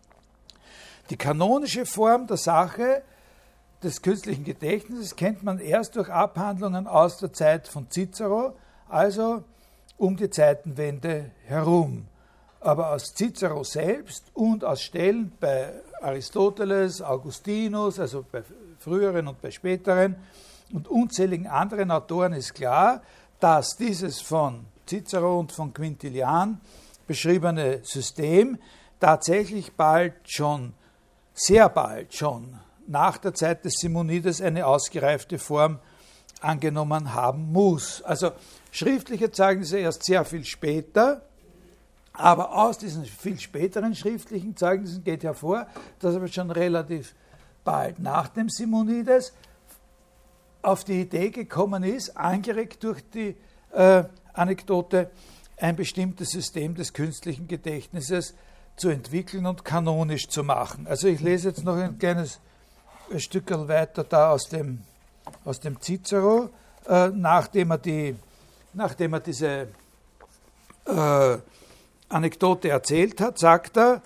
Speaker 1: Die kanonische Form der Sache des künstlichen Gedächtnisses kennt man erst durch Abhandlungen aus der Zeit von Cicero, also um die Zeitenwende herum. Aber aus Cicero selbst und aus Stellen bei Aristoteles, Augustinus, also bei früheren und bei späteren und unzähligen anderen Autoren ist klar, dass dieses von Cicero und von Quintilian beschriebene System tatsächlich sehr bald schon nach der Zeit des Simonides eine ausgereifte Form angenommen haben muss. Also schriftliche Zeugnisse erst sehr viel später, aber aus diesen viel späteren schriftlichen Zeugnissen geht hervor, dass aber schon relativ bald nach dem Simonides auf die Idee gekommen ist, angeregt durch die Anekdote, ein bestimmtes System des künstlichen Gedächtnisses zu entwickeln und kanonisch zu machen. Also ich lese jetzt noch ein kleines Stückchen weiter da aus dem Cicero, nachdem er diese Anekdote erzählt hat, sagt er,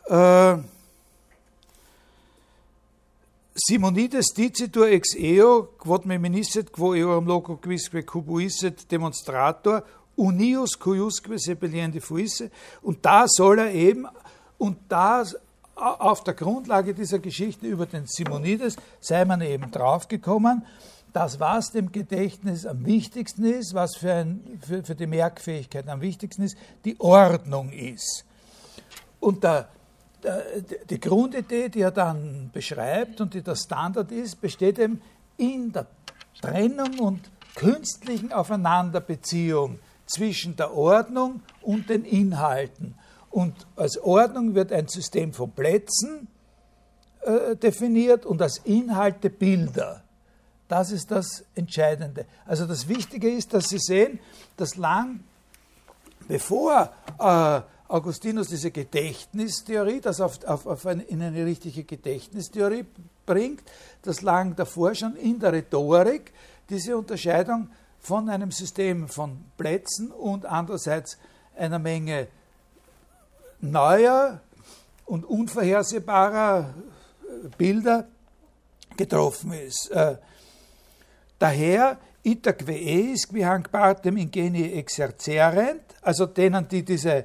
Speaker 1: Simonides dicitur ex eo, quod me minisset, quo eorum loco quisque cubuisset demonstrator, unius cuiusque sepeliendi fuisse, und da soll er eben, und da auf der Grundlage dieser Geschichte über den Simonides sei man eben draufgekommen, dass was dem Gedächtnis am wichtigsten ist, was für die Merkfähigkeit am wichtigsten ist, die Ordnung ist. Und die Grundidee, die er dann beschreibt und die der Standard ist, besteht eben in der Trennung und künstlichen Aufeinanderbeziehung zwischen der Ordnung und den Inhalten. Und als Ordnung wird ein System von Plätzen definiert und als Inhalte Bilder. Das ist das Entscheidende. Also das Wichtige ist, dass Sie sehen, dass lang bevor Augustinus diese Gedächtnistheorie, das in eine richtige Gedächtnistheorie bringt, dass lang davor schon in der Rhetorik diese Unterscheidung von einem System von Plätzen und andererseits einer Menge neuer und unvorhersehbarer Bilder getroffen ist. Daher, itaque eis qui hanc partem ingenii exercerent, also denen, die diese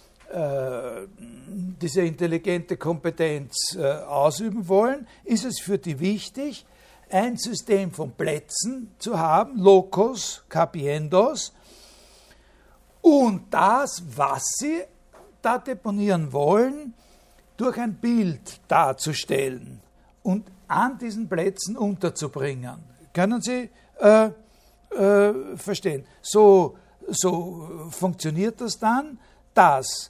Speaker 1: intelligente Kompetenz ausüben wollen, ist es für die wichtig, ein System von Plätzen zu haben, locus capiendos, und das, was sie da deponieren wollen, durch ein Bild darzustellen und an diesen Plätzen unterzubringen. Können Sie verstehen? So funktioniert das dann, dass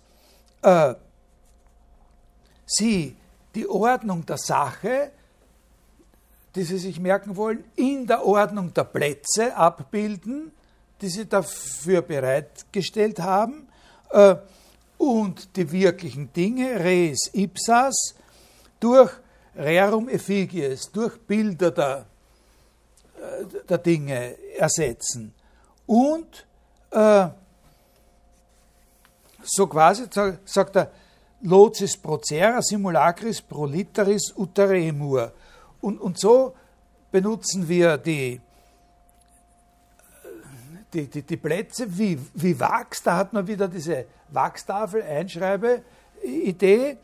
Speaker 1: Sie die Ordnung der Sache, die Sie sich merken wollen, in der Ordnung der Plätze abbilden, die Sie dafür bereitgestellt haben, und die wirklichen Dinge, res ipsas, durch rerum effigies, durch Bilder der Dinge ersetzen. Und so quasi sagt er, locis procera simulacris prolitaris uteremur. Und so benutzen wir die Plätze wie Wachs, da hat man wieder diese Wachstafel-Einschreibe-Idee,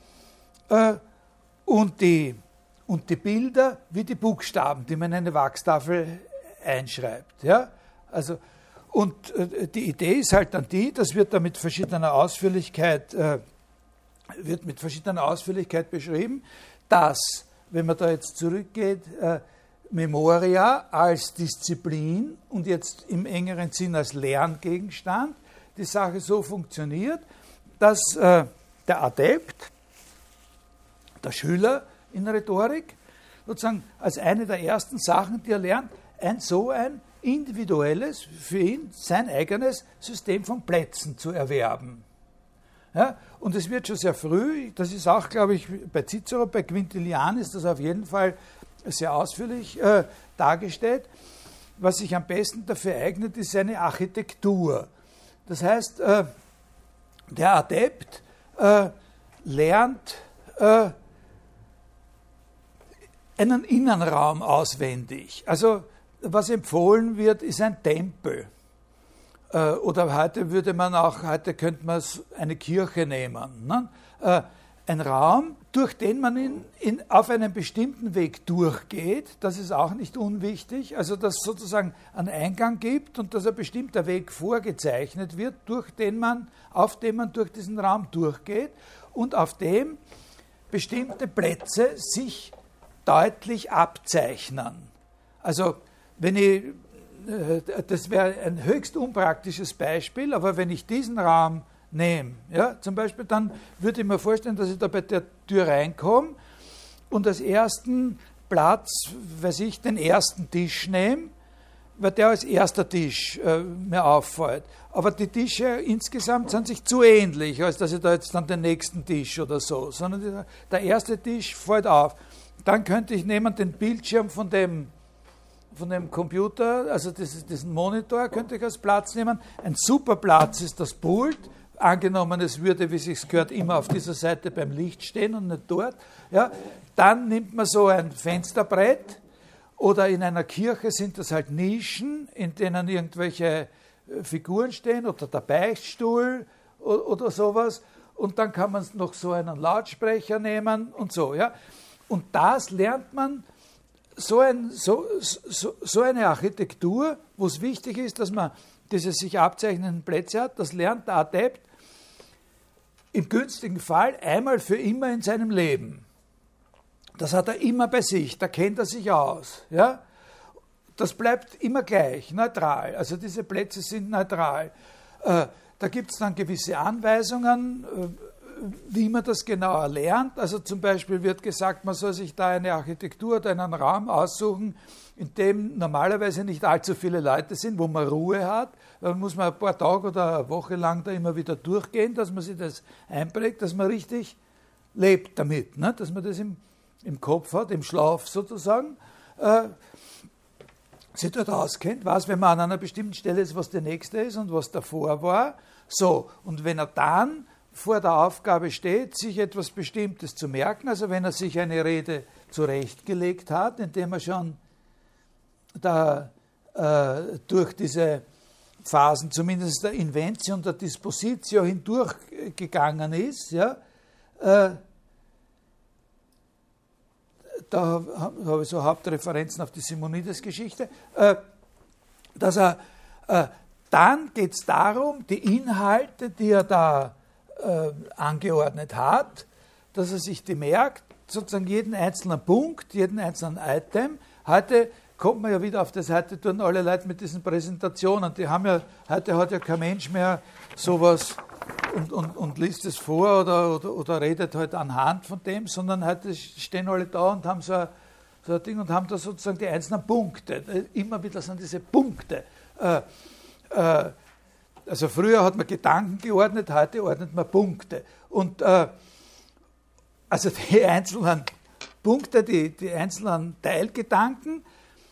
Speaker 1: und die Bilder wie die Buchstaben, die man in eine Wachstafel einschreibt. Ja? Also, und die Idee ist halt dann die, das wird da mit verschiedener Ausführlichkeit beschrieben, dass, wenn man da jetzt zurückgeht, Memoria als Disziplin und jetzt im engeren Sinn als Lerngegenstand, die Sache so funktioniert, dass der Adept, der Schüler in Rhetorik, sozusagen als eine der ersten Sachen, die er lernt, ein individuelles, für ihn sein eigenes System von Plätzen zu erwerben. Ja, und es wird schon sehr früh, das ist auch, glaube ich, bei Cicero, bei Quintilian ist das auf jeden Fall sehr ausführlich dargestellt. Was sich am besten dafür eignet, ist seine Architektur. Das heißt, der Adept lernt einen Innenraum auswendig. Also was empfohlen wird, ist ein Tempel. Oder heute könnte man eine Kirche nehmen. Ne? Ein Raum, durch den man auf einen bestimmten Weg durchgeht, das ist auch nicht unwichtig, also dass es sozusagen einen Eingang gibt und dass ein bestimmter Weg vorgezeichnet wird, auf dem man durch diesen Raum durchgeht und auf dem bestimmte Plätze sich deutlich abzeichnen. Also das wäre ein höchst unpraktisches Beispiel, aber wenn ich diesen Raum nehme, ja, zum Beispiel, dann würde ich mir vorstellen, dass ich da bei der Tür reinkomme und als ersten Platz, den ersten Tisch nehme, weil der als erster Tisch mir auffällt. Aber die Tische insgesamt sind sich zu ähnlich, als dass ich da jetzt dann den nächsten Tisch oder so, sondern der erste Tisch fällt auf. Dann könnte ich nehmen den Bildschirm von dem Computer, also diesen Monitor könnte ich als Platz nehmen. Ein super Platz ist das Pult. Angenommen, es würde, wie es sich gehört, immer auf dieser Seite beim Licht stehen und nicht dort. Ja, dann nimmt man so ein Fensterbrett oder in einer Kirche sind das halt Nischen, in denen irgendwelche Figuren stehen oder der Beichtstuhl oder sowas. Und dann kann man noch so einen Lautsprecher nehmen und so. Ja. Und das lernt man, so eine Architektur, wo es wichtig ist, dass man diese sich abzeichnenden Plätze hat, das lernt der Adept im günstigen Fall einmal für immer in seinem Leben. Das hat er immer bei sich, da kennt er sich aus. Ja? Das bleibt immer gleich, neutral. Also diese Plätze sind neutral. Da gibt es dann gewisse Anweisungen, wie man das genauer lernt. Also zum Beispiel wird gesagt, man soll sich da eine Architektur oder einen Raum aussuchen, in dem normalerweise nicht allzu viele Leute sind, wo man Ruhe hat. Dann muss man ein paar Tage oder eine Woche lang da immer wieder durchgehen, dass man sich das einprägt, dass man richtig lebt damit, ne? Dass man das im Kopf hat, im Schlaf sozusagen, sich dort auskennt, weiß, wenn man an einer bestimmten Stelle ist, was der nächste ist und was davor war. So, und wenn er dann vor der Aufgabe steht, sich etwas Bestimmtes zu merken, also wenn er sich eine Rede zurechtgelegt hat, indem er schon da durch diese Phasen, zumindest der Inventio und der Dispositio hindurchgegangen ist, ja, da habe ich so Hauptreferenzen auf die Simonides-Geschichte, dass dann geht es darum, die Inhalte, die er da angeordnet hat, dass er sich die merkt, sozusagen jeden einzelnen Punkt, jeden einzelnen Item. Heute kommt man ja wieder auf das, heute tun alle Leute mit diesen Präsentationen, heute hat ja kein Mensch mehr sowas und liest es vor oder redet halt anhand von dem, sondern heute stehen alle da und haben so ein Ding und haben da sozusagen die einzelnen Punkte. Immer wieder sind diese Punkte. Also früher hat man Gedanken geordnet, heute ordnet man Punkte. Und also die einzelnen Punkte, die einzelnen Teilgedanken,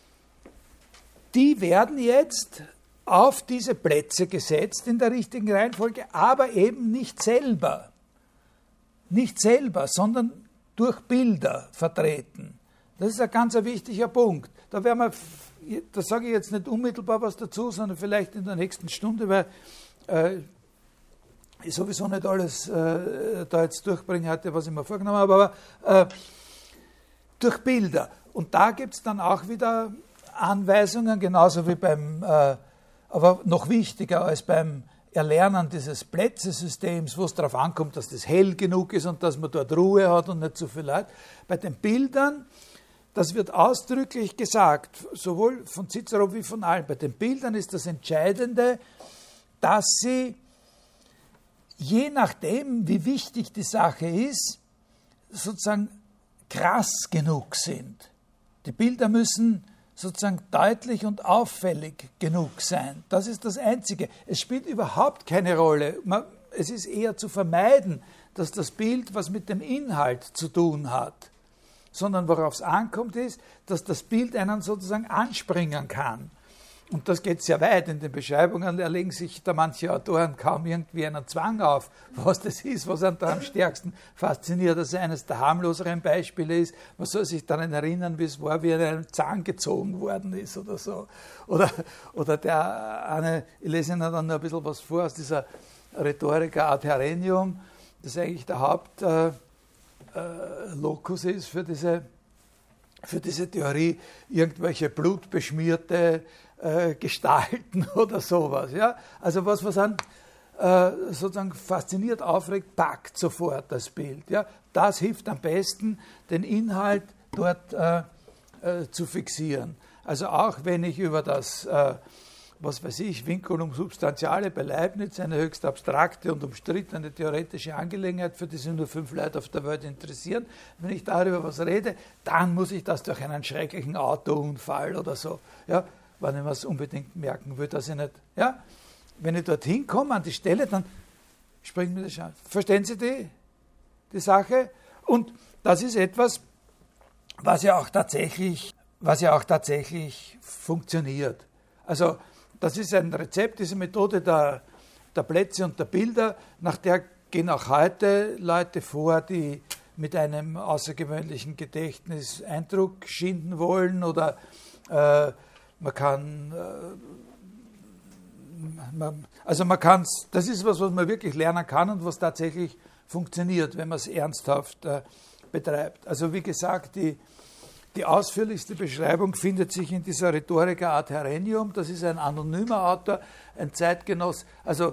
Speaker 1: die werden jetzt auf diese Plätze gesetzt in der richtigen Reihenfolge, aber eben nicht selber. Nicht selber, sondern durch Bilder vertreten. Das ist ein ganz wichtiger Punkt. Da sage ich jetzt nicht unmittelbar was dazu, sondern vielleicht in der nächsten Stunde, weil ich sowieso nicht alles da jetzt durchbringen hatte, was ich mir vorgenommen habe, aber durch Bilder. Und da gibt es dann auch wieder Anweisungen, genauso wie aber noch wichtiger als beim Erlernen dieses Plätzesystems, wo es darauf ankommt, dass das hell genug ist und dass man dort Ruhe hat und nicht zu viel Leute. Bei den Bildern, das wird ausdrücklich gesagt, sowohl von Cicero wie von allen. Bei den Bildern ist das Entscheidende, dass sie, je nachdem, wie wichtig die Sache ist, sozusagen krass genug sind. Die Bilder müssen sozusagen deutlich und auffällig genug sein. Das ist das Einzige. Es spielt überhaupt keine Rolle. Es ist eher zu vermeiden, dass das Bild was mit dem Inhalt zu tun hat, sondern worauf es ankommt ist, dass das Bild einen sozusagen anspringen kann. und das geht sehr weit in den Beschreibungen, legen sich da manche Autoren kaum irgendwie einen Zwang auf, was das ist, was einen da am stärksten fasziniert. Also eines der harmloseren Beispiele ist, man soll sich daran erinnern, wie es war, wie er in einem Zahn gezogen worden ist oder so. Oder der eine, ich lese Ihnen dann noch ein bisschen was vor aus dieser Rhetorica ad Herennium, das eigentlich der Hauptlokus ist für diese Theorie, irgendwelche blutbeschmierte Gestalten oder sowas. Ja? Also was einen sozusagen fasziniert, aufregt, packt sofort das Bild. Ja? Das hilft am besten, den Inhalt dort zu fixieren. Also auch wenn ich über das, was weiß ich, Vinculum substantiale bei Leibniz, eine höchst abstrakte und umstrittene theoretische Angelegenheit, für die sich nur 5 Leute auf der Welt interessieren, wenn ich darüber was rede, dann muss ich das durch einen schrecklichen Autounfall oder so, ja, wenn ich was unbedingt merken will, dass ich nicht, ja, wenn ich dorthin komme an die Stelle, dann springt mir das schon. Verstehen Sie die Sache? Und das ist etwas, was ja auch tatsächlich funktioniert. Also das ist ein Rezept, diese Methode der Plätze und der Bilder, nach der gehen auch heute Leute vor, die mit einem außergewöhnlichen Gedächtnis Eindruck schinden wollen oder man kann das ist was man wirklich lernen kann und was tatsächlich funktioniert, wenn man es ernsthaft betreibt. Also wie gesagt, die ausführlichste Beschreibung findet sich in dieser Rhetorica ad Herennium. Das ist ein anonymer Autor, ein Zeitgenoss. Also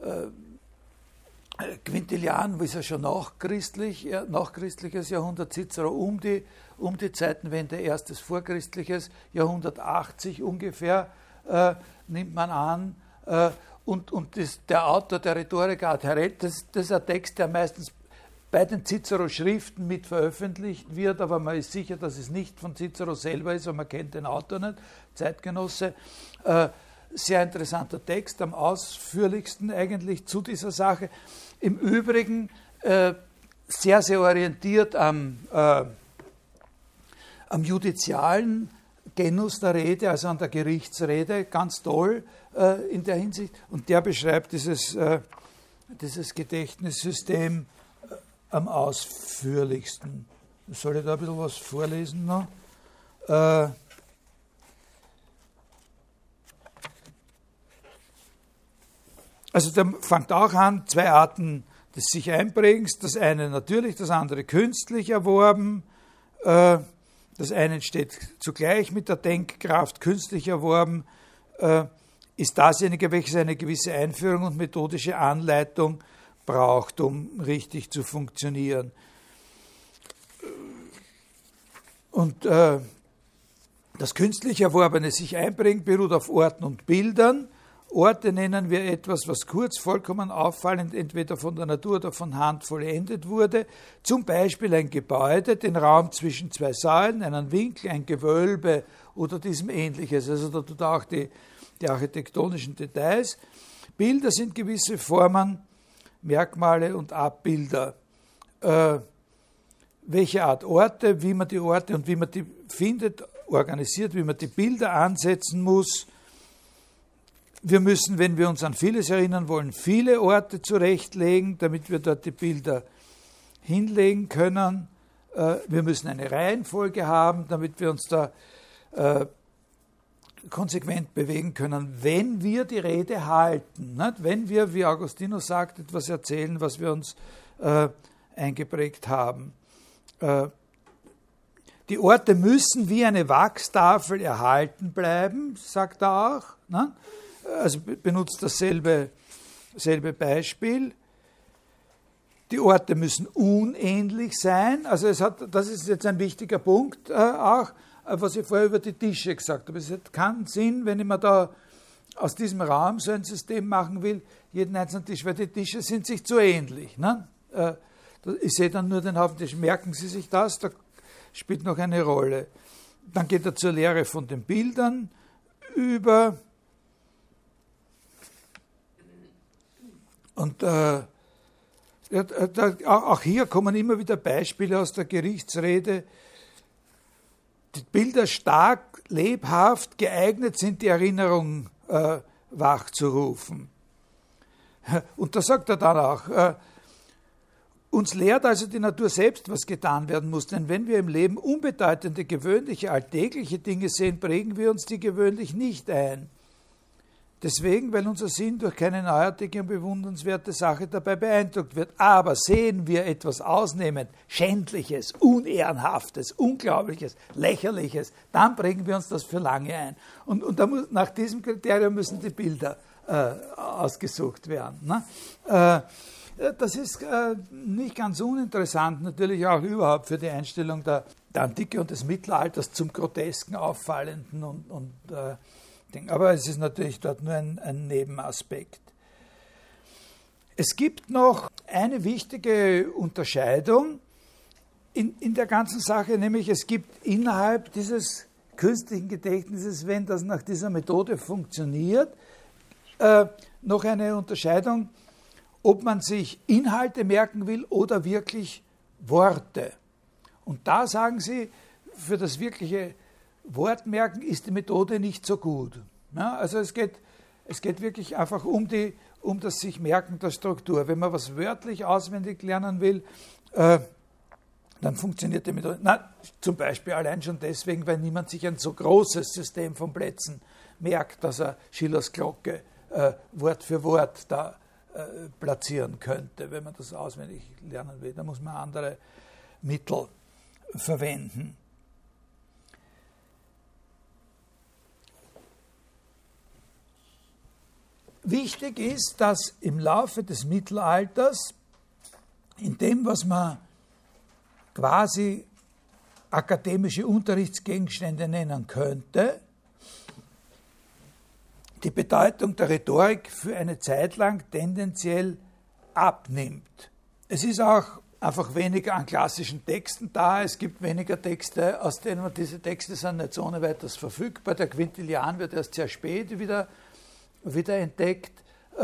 Speaker 1: Quintilian ist ja schon nachchristliches Jahrhundert, Cicero um die Zeitenwende, erstes vorchristliches Jahrhundert 80 ungefähr, nimmt man an. Und der Autor der Rhetorica ad Herennium, das ist ein Text, der meistens bei den Cicero-Schriften mit veröffentlicht wird, aber man ist sicher, dass es nicht von Cicero selber ist, und man kennt den Autor nicht, Zeitgenosse. Sehr interessanter Text, am ausführlichsten eigentlich zu dieser Sache. Im Übrigen sehr, sehr orientiert am judizialen Genus der Rede, also an der Gerichtsrede, ganz toll in der Hinsicht. Und der beschreibt dieses Gedächtnissystem am ausführlichsten. Soll ich da ein bisschen was vorlesen noch? Also der fängt auch an, 2 Arten des sich Einprägens, das eine natürlich, das andere künstlich erworben. Das eine entsteht zugleich mit der Denkkraft, künstlich erworben, ist dasjenige, welches eine gewisse Einführung und methodische Anleitung braucht, um richtig zu funktionieren. Und das künstlich Erworbene sich einbringt, beruht auf Orten und Bildern. Orte nennen wir etwas, was kurz, vollkommen auffallend, entweder von der Natur oder von Hand vollendet wurde. Zum Beispiel ein Gebäude, den Raum zwischen 2 Säulen, einen Winkel, ein Gewölbe oder diesem Ähnliches. Also da tut auch die architektonischen Details. Bilder sind gewisse Formen, Merkmale und Abbilder. Welche Art Orte, wie man die Orte und wie man die findet, organisiert, wie man die Bilder ansetzen muss. Wir müssen, wenn wir uns an vieles erinnern wollen, viele Orte zurechtlegen, damit wir dort die Bilder hinlegen können. Wir müssen eine Reihenfolge haben, damit wir uns da konsequent bewegen können, wenn wir die Rede halten. Nicht? Wenn wir, wie Augustinus sagt, etwas erzählen, was wir uns eingeprägt haben. Die Orte müssen wie eine Wachstafel erhalten bleiben, sagt er auch. Ne? Also benutzt dasselbe Beispiel. Die Orte müssen unähnlich sein. Also das ist jetzt ein wichtiger Punkt auch, was ich vorher über die Tische gesagt habe. Es hat keinen Sinn, wenn ich mir da aus diesem Raum so ein System machen will, jeden einzelnen Tisch, weil die Tische sind sich zu ähnlich. Ne? Ich sehe dann nur den Haufen Tisch. Merken Sie sich das? Da spielt noch eine Rolle. Dann geht er zur Lehre von den Bildern über. Und auch hier kommen immer wieder Beispiele aus der Gerichtsrede. die Bilder stark, lebhaft geeignet sind, die Erinnerung wachzurufen. Und da sagt er dann auch, uns lehrt also die Natur selbst, was getan werden muss, denn wenn wir im Leben unbedeutende, gewöhnliche, alltägliche Dinge sehen, prägen wir uns die gewöhnlich nicht ein. Deswegen, weil unser Sinn durch keine neuartige und bewundernswerte Sache dabei beeindruckt wird. Aber sehen wir etwas ausnehmend Schändliches, Unehrenhaftes, Unglaubliches, Lächerliches, dann prägen wir uns das für lange ein. Und da muss, nach diesem Kriterium müssen die Bilder ausgesucht werden. Ne? Das ist nicht ganz uninteressant, natürlich auch überhaupt für die Einstellung der Antike und des Mittelalters zum Grotesken, Auffallenden und aber es ist natürlich dort nur ein Nebenaspekt. Es gibt noch eine wichtige Unterscheidung in der ganzen Sache, nämlich es gibt innerhalb dieses künstlichen Gedächtnisses, wenn das nach dieser Methode funktioniert, noch eine Unterscheidung, ob man sich Inhalte merken will oder wirklich Worte. Und da sagen Sie, für das wirkliche Wortmerken ist die Methode nicht so gut. Ja, also es geht wirklich einfach um das sich Merken der Struktur. Wenn man was wörtlich auswendig lernen will, dann funktioniert die Methode. Zum Beispiel allein schon deswegen, weil niemand sich ein so großes System von Plätzen merkt, dass er Schillers Glocke Wort für Wort da platzieren könnte, wenn man das auswendig lernen will. Da muss man andere Mittel verwenden. Wichtig ist, dass im Laufe des Mittelalters, in dem, was man quasi akademische Unterrichtsgegenstände nennen könnte, die Bedeutung der Rhetorik für eine Zeit lang tendenziell abnimmt. Es ist auch einfach weniger an klassischen Texten da, es gibt weniger Texte, aus denen man diese Texte sind nicht so ohne weiteres verfügbar. Der Quintilian wird erst sehr spät wieder entdeckt.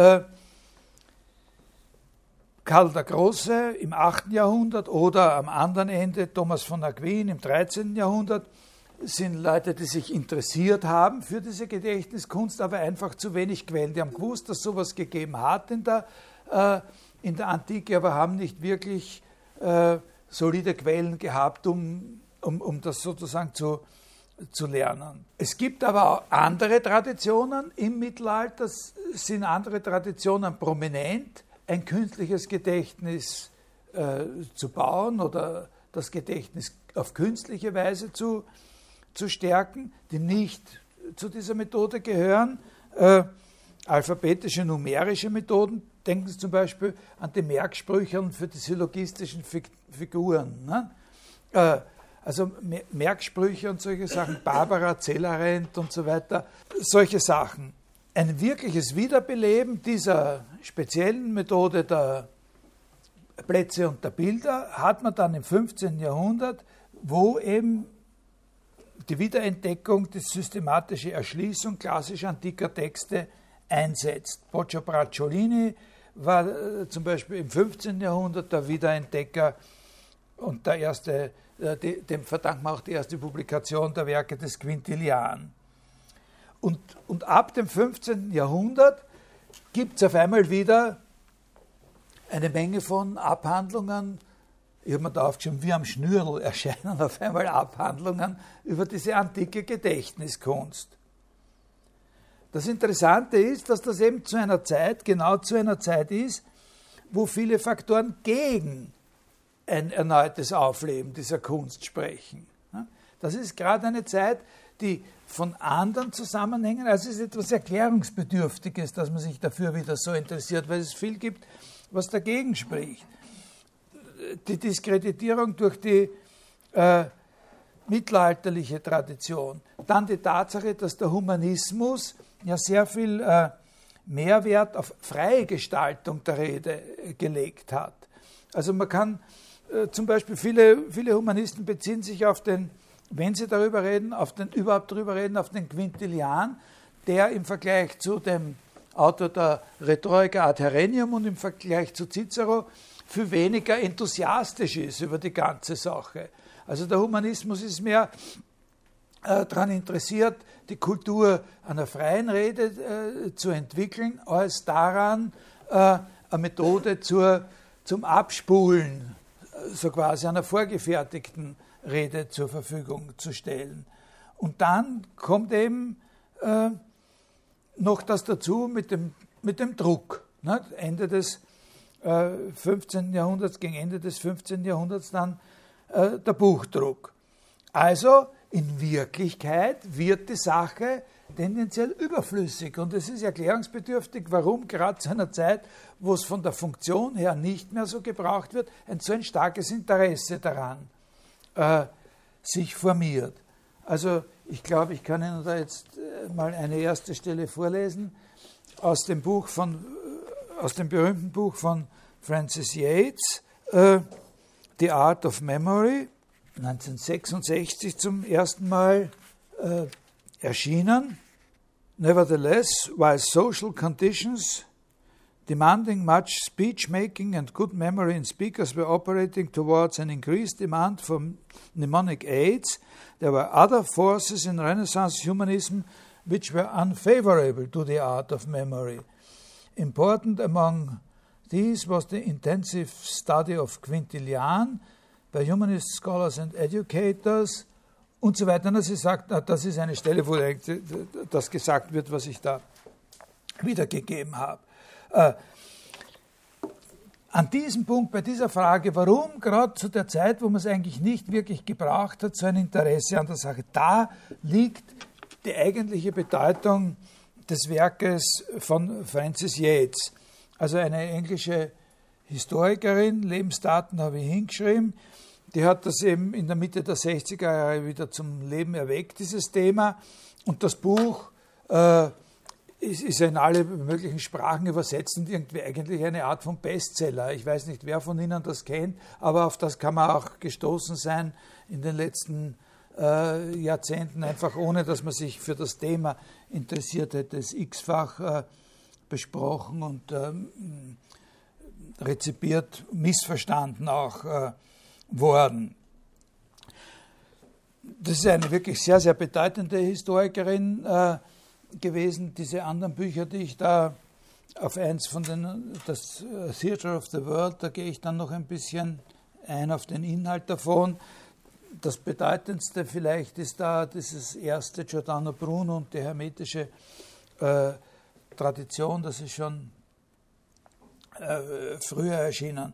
Speaker 1: Karl der Große im 8. Jahrhundert oder am anderen Ende Thomas von Aquin im 13. Jahrhundert sind Leute, die sich interessiert haben für diese Gedächtniskunst, aber einfach zu wenig Quellen. Die haben gewusst, dass sowas gegeben hat in der Antike, aber haben nicht wirklich solide Quellen gehabt, um das sozusagen zu lernen. Es gibt aber auch andere Traditionen. Im Mittelalter sind andere Traditionen prominent, ein künstliches Gedächtnis zu bauen oder das Gedächtnis auf künstliche Weise zu stärken, die nicht zu dieser Methode gehören. Alphabetische, numerische Methoden, denken Sie zum Beispiel an die Merksprüche für die syllogistischen Figuren. Ne? Also Merksprüche und solche Sachen, Barbara, Celarent und so weiter, solche Sachen. Ein wirkliches Wiederbeleben dieser speziellen Methode der Plätze und der Bilder hat man dann im 15. Jahrhundert, wo eben die Wiederentdeckung, die systematische Erschließung klassisch antiker Texte einsetzt. Boccio Bracciolini war zum Beispiel im 15. Jahrhundert der Wiederentdecker und der erste, dem verdankt man auch die erste Publikation der Werke des Quintilian. Und ab dem 15. Jahrhundert gibt es auf einmal wieder eine Menge von Abhandlungen. Ich habe mir da aufgeschrieben, wie am Schnürl erscheinen auf einmal Abhandlungen über diese antike Gedächtniskunst. Das Interessante ist, dass das eben genau zu einer Zeit ist, wo viele Faktoren gegen ein erneutes Aufleben dieser Kunst sprechen. Das ist gerade eine Zeit, die von anderen Zusammenhängen, also es ist etwas Erklärungsbedürftiges, dass man sich dafür wieder so interessiert, weil es viel gibt, was dagegen spricht. Die Diskreditierung durch die mittelalterliche Tradition. Dann die Tatsache, dass der Humanismus ja sehr viel Mehrwert auf freie Gestaltung der Rede gelegt hat. Also man kann zum Beispiel, viele Humanisten beziehen sich auf den, wenn sie darüber reden, auf den Quintilian, der im Vergleich zu dem Autor der Rhetorica ad Herennium und im Vergleich zu Cicero viel weniger enthusiastisch ist über die ganze Sache. Also der Humanismus ist mehr daran interessiert, die Kultur einer freien Rede zu entwickeln, als daran, eine Methode zum Abspulen, so quasi einer vorgefertigten Rede zur Verfügung zu stellen. Und dann kommt eben noch das dazu mit dem Druck. Ne? Ende des 15. Jahrhunderts, gegen Ende des 15. Jahrhunderts dann der Buchdruck. Also in Wirklichkeit wird die Sache tendenziell überflüssig. Und es ist erklärungsbedürftig, warum gerade zu einer Zeit, wo es von der Funktion her nicht mehr so gebraucht wird, so ein starkes Interesse daran sich formiert. Also ich glaube, ich kann Ihnen da jetzt mal eine erste Stelle vorlesen aus dem berühmten Buch von Francis Yates, The Art of Memory, 1966 zum ersten Mal erschienen. Nevertheless, while social conditions demanding much speech making and good memory in speakers were operating towards an increased demand for mnemonic aids, there were other forces in Renaissance humanism which were unfavorable to the art of memory. Important among these was the intensive study of Quintilian by humanist scholars and educators und so weiter. Und sie sagt, das ist eine Stelle, wo das gesagt wird, was ich da wiedergegeben habe. An diesem Punkt, bei dieser Frage, warum gerade zu der Zeit, wo man es eigentlich nicht wirklich gebraucht hat, so ein Interesse an der Sache, da liegt die eigentliche Bedeutung des Werkes von Francis Yates. Also eine englische Historikerin, Lebensdaten habe ich hingeschrieben, die hat das eben in der Mitte der 60er Jahre wieder zum Leben erweckt, dieses Thema. Und das Buch ist in alle möglichen Sprachen übersetzt und irgendwie eigentlich eine Art von Bestseller. Ich weiß nicht, wer von Ihnen das kennt, aber auf das kann man auch gestoßen sein in den letzten Jahrzehnten, einfach ohne, dass man sich für das Thema interessiert hätte, es x-fach besprochen und rezipiert, missverstanden auch worden. Das ist eine wirklich sehr, sehr bedeutende Historikerin gewesen. Diese anderen Bücher, die ich da auf eins von das Theatre of the World, da gehe ich dann noch ein bisschen ein auf den Inhalt davon. Das Bedeutendste vielleicht ist da dieses erste Giordano Bruno und die hermetische Tradition, das ist schon früher erschienen.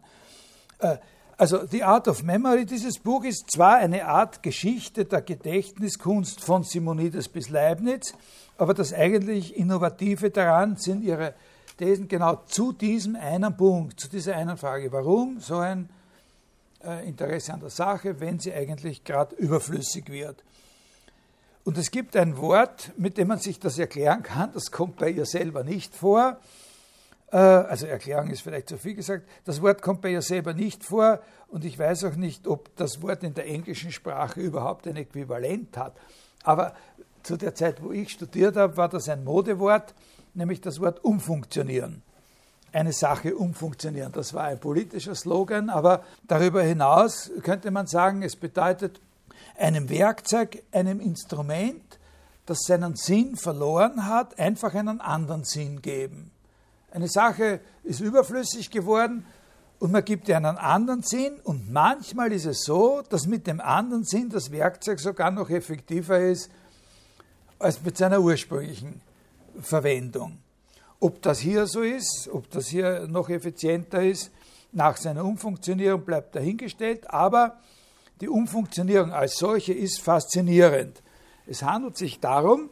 Speaker 1: Also The Art of Memory, dieses Buch ist zwar eine Art Geschichte der Gedächtniskunst von Simonides bis Leibniz, aber das eigentlich Innovative daran sind ihre Thesen genau zu diesem einen Punkt, zu dieser einen Frage. Warum so ein Interesse an der Sache, wenn sie eigentlich gerade überflüssig wird? Und es gibt ein Wort, mit dem man sich das erklären kann, das kommt bei ihr selber nicht vor. Also Erklärung ist vielleicht zu viel gesagt, das Wort kommt bei ihr selber nicht vor und ich weiß auch nicht, ob das Wort in der englischen Sprache überhaupt ein Äquivalent hat. Aber zu der Zeit, wo ich studiert habe, war das ein Modewort, nämlich das Wort umfunktionieren. Eine Sache umfunktionieren. Das war ein politischer Slogan, aber darüber hinaus könnte man sagen, es bedeutet einem Werkzeug, einem Instrument, das seinen Sinn verloren hat, einfach einen anderen Sinn geben. Eine Sache ist überflüssig geworden und man gibt ihr einen anderen Sinn und manchmal ist es so, dass mit dem anderen Sinn das Werkzeug sogar noch effektiver ist als mit seiner ursprünglichen Verwendung. Ob das hier so ist, ob das hier noch effizienter ist, nach seiner Umfunktionierung bleibt dahingestellt, aber die Umfunktionierung als solche ist faszinierend. Es handelt sich darum,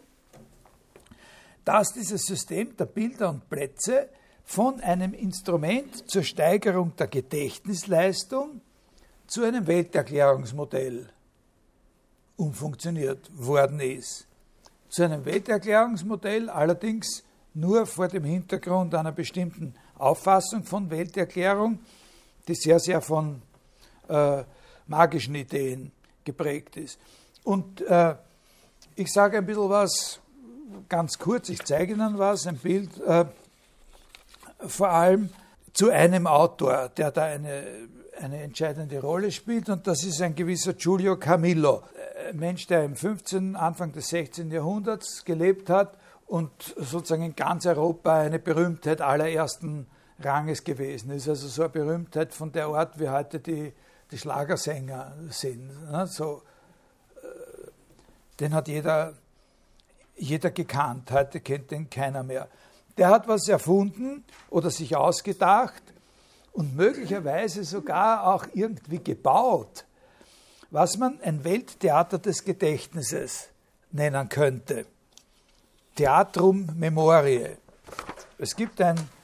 Speaker 1: dass dieses System der Bilder und Plätze von einem Instrument zur Steigerung der Gedächtnisleistung zu einem Welterklärungsmodell umfunktioniert worden ist. Zu einem Welterklärungsmodell allerdings nur vor dem Hintergrund einer bestimmten Auffassung von Welterklärung, die sehr, sehr von magischen Ideen geprägt ist. Und ich sage ein bisschen was, ganz kurz, ich zeige Ihnen was, ein Bild, vor allem zu einem Autor, der da eine entscheidende Rolle spielt, und das ist ein gewisser Giulio Camillo, ein Mensch, der im 15., Anfang des 16. Jahrhunderts gelebt hat und sozusagen in ganz Europa eine Berühmtheit allerersten Ranges gewesen ist. Also so eine Berühmtheit von der Art, wie heute die Schlagersänger sind. So, den hat jeder gekannt, heute kennt den keiner mehr. Der hat was erfunden oder sich ausgedacht und möglicherweise sogar auch irgendwie gebaut, was man ein Welttheater des Gedächtnisses nennen könnte. Theatrum Memoriae. Es gibt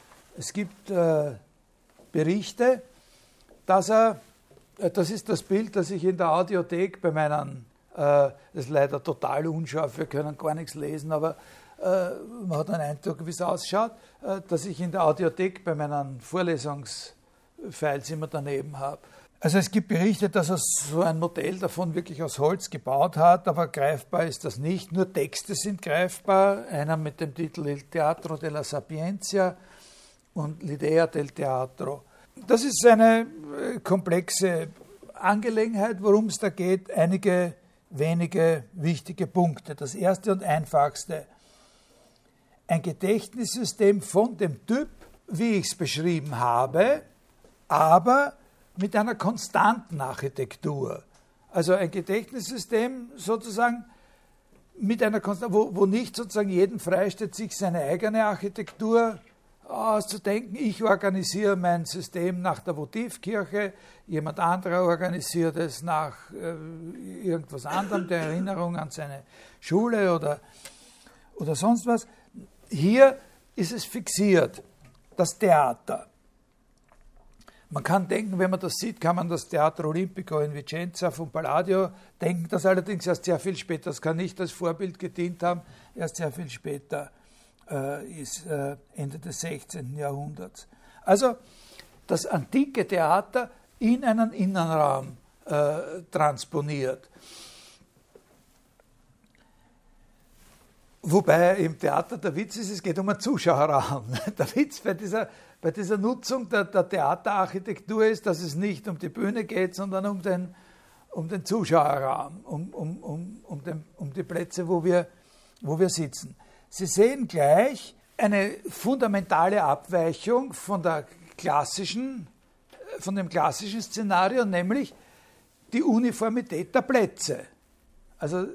Speaker 1: Berichte, dass das ist das Bild, das ich in der Audiothek bei meinen, das ist leider total unscharf, wir können gar nichts lesen, aber man hat einen Eindruck, wie es ausschaut, dass ich in der Audiothek bei meinen Vorlesungsfiles immer daneben habe. Also es gibt Berichte, dass er so ein Modell davon wirklich aus Holz gebaut hat, aber greifbar ist das nicht. Nur Texte sind greifbar, einer mit dem Titel Il Teatro della Sapienza und L'Idea del Teatro. Das ist eine komplexe Angelegenheit, worum es da geht. Einige wenige wichtige Punkte. Das erste und einfachste: ein Gedächtnissystem von dem Typ, wie ich es beschrieben habe, aber mit einer konstanten Architektur. Also ein Gedächtnissystem sozusagen mit einer wo nicht sozusagen jedem freisteht, sich seine eigene Architektur auszudenken. Ich organisiere mein System nach der Votivkirche, jemand anderer organisiert es nach irgendwas anderem, der Erinnerung an seine Schule oder sonst was. Hier ist es fixiert, das Theater. Man kann denken, wenn man das sieht, kann man das Teatro Olimpico in Vicenza von Palladio denken, das allerdings erst sehr viel später, das kann nicht als Vorbild gedient haben, erst sehr viel später ist Ende des 16. Jahrhunderts. Also das antike Theater in einen Innenraum transponiert. Wobei im Theater der Witz ist, es geht um einen Zuschauerraum. Der Witz bei dieser Nutzung der Theaterarchitektur ist, dass es nicht um die Bühne geht, sondern um den Zuschauerraum, um die Plätze, wo wir sitzen. Sie sehen gleich eine fundamentale Abweichung von dem klassischen Szenario, nämlich die Uniformität der Plätze. Also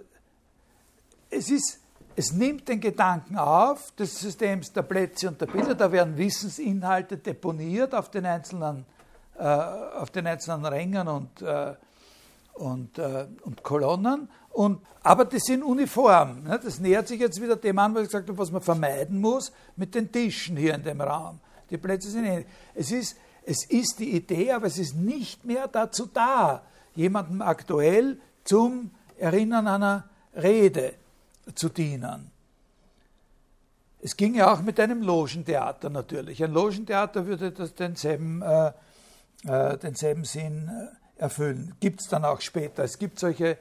Speaker 1: es nimmt den Gedanken auf des Systems der Plätze und der Bilder, da werden Wissensinhalte deponiert auf den einzelnen Rängen und Kolonnen, aber die sind uniform. Ne? Das nähert sich jetzt wieder dem an, was ich gesagt habe, was man vermeiden muss mit den Tischen hier in dem Raum. Die Plätze sind ähnlich. Es ist die Idee, aber es ist nicht mehr dazu da, jemandem aktuell zum Erinnern einer Rede zu dienen. Es ging ja auch mit einem Logentheater natürlich. Ein Logentheater würde denselben Sinn erfüllen. Gibt es dann auch später. Es gibt solche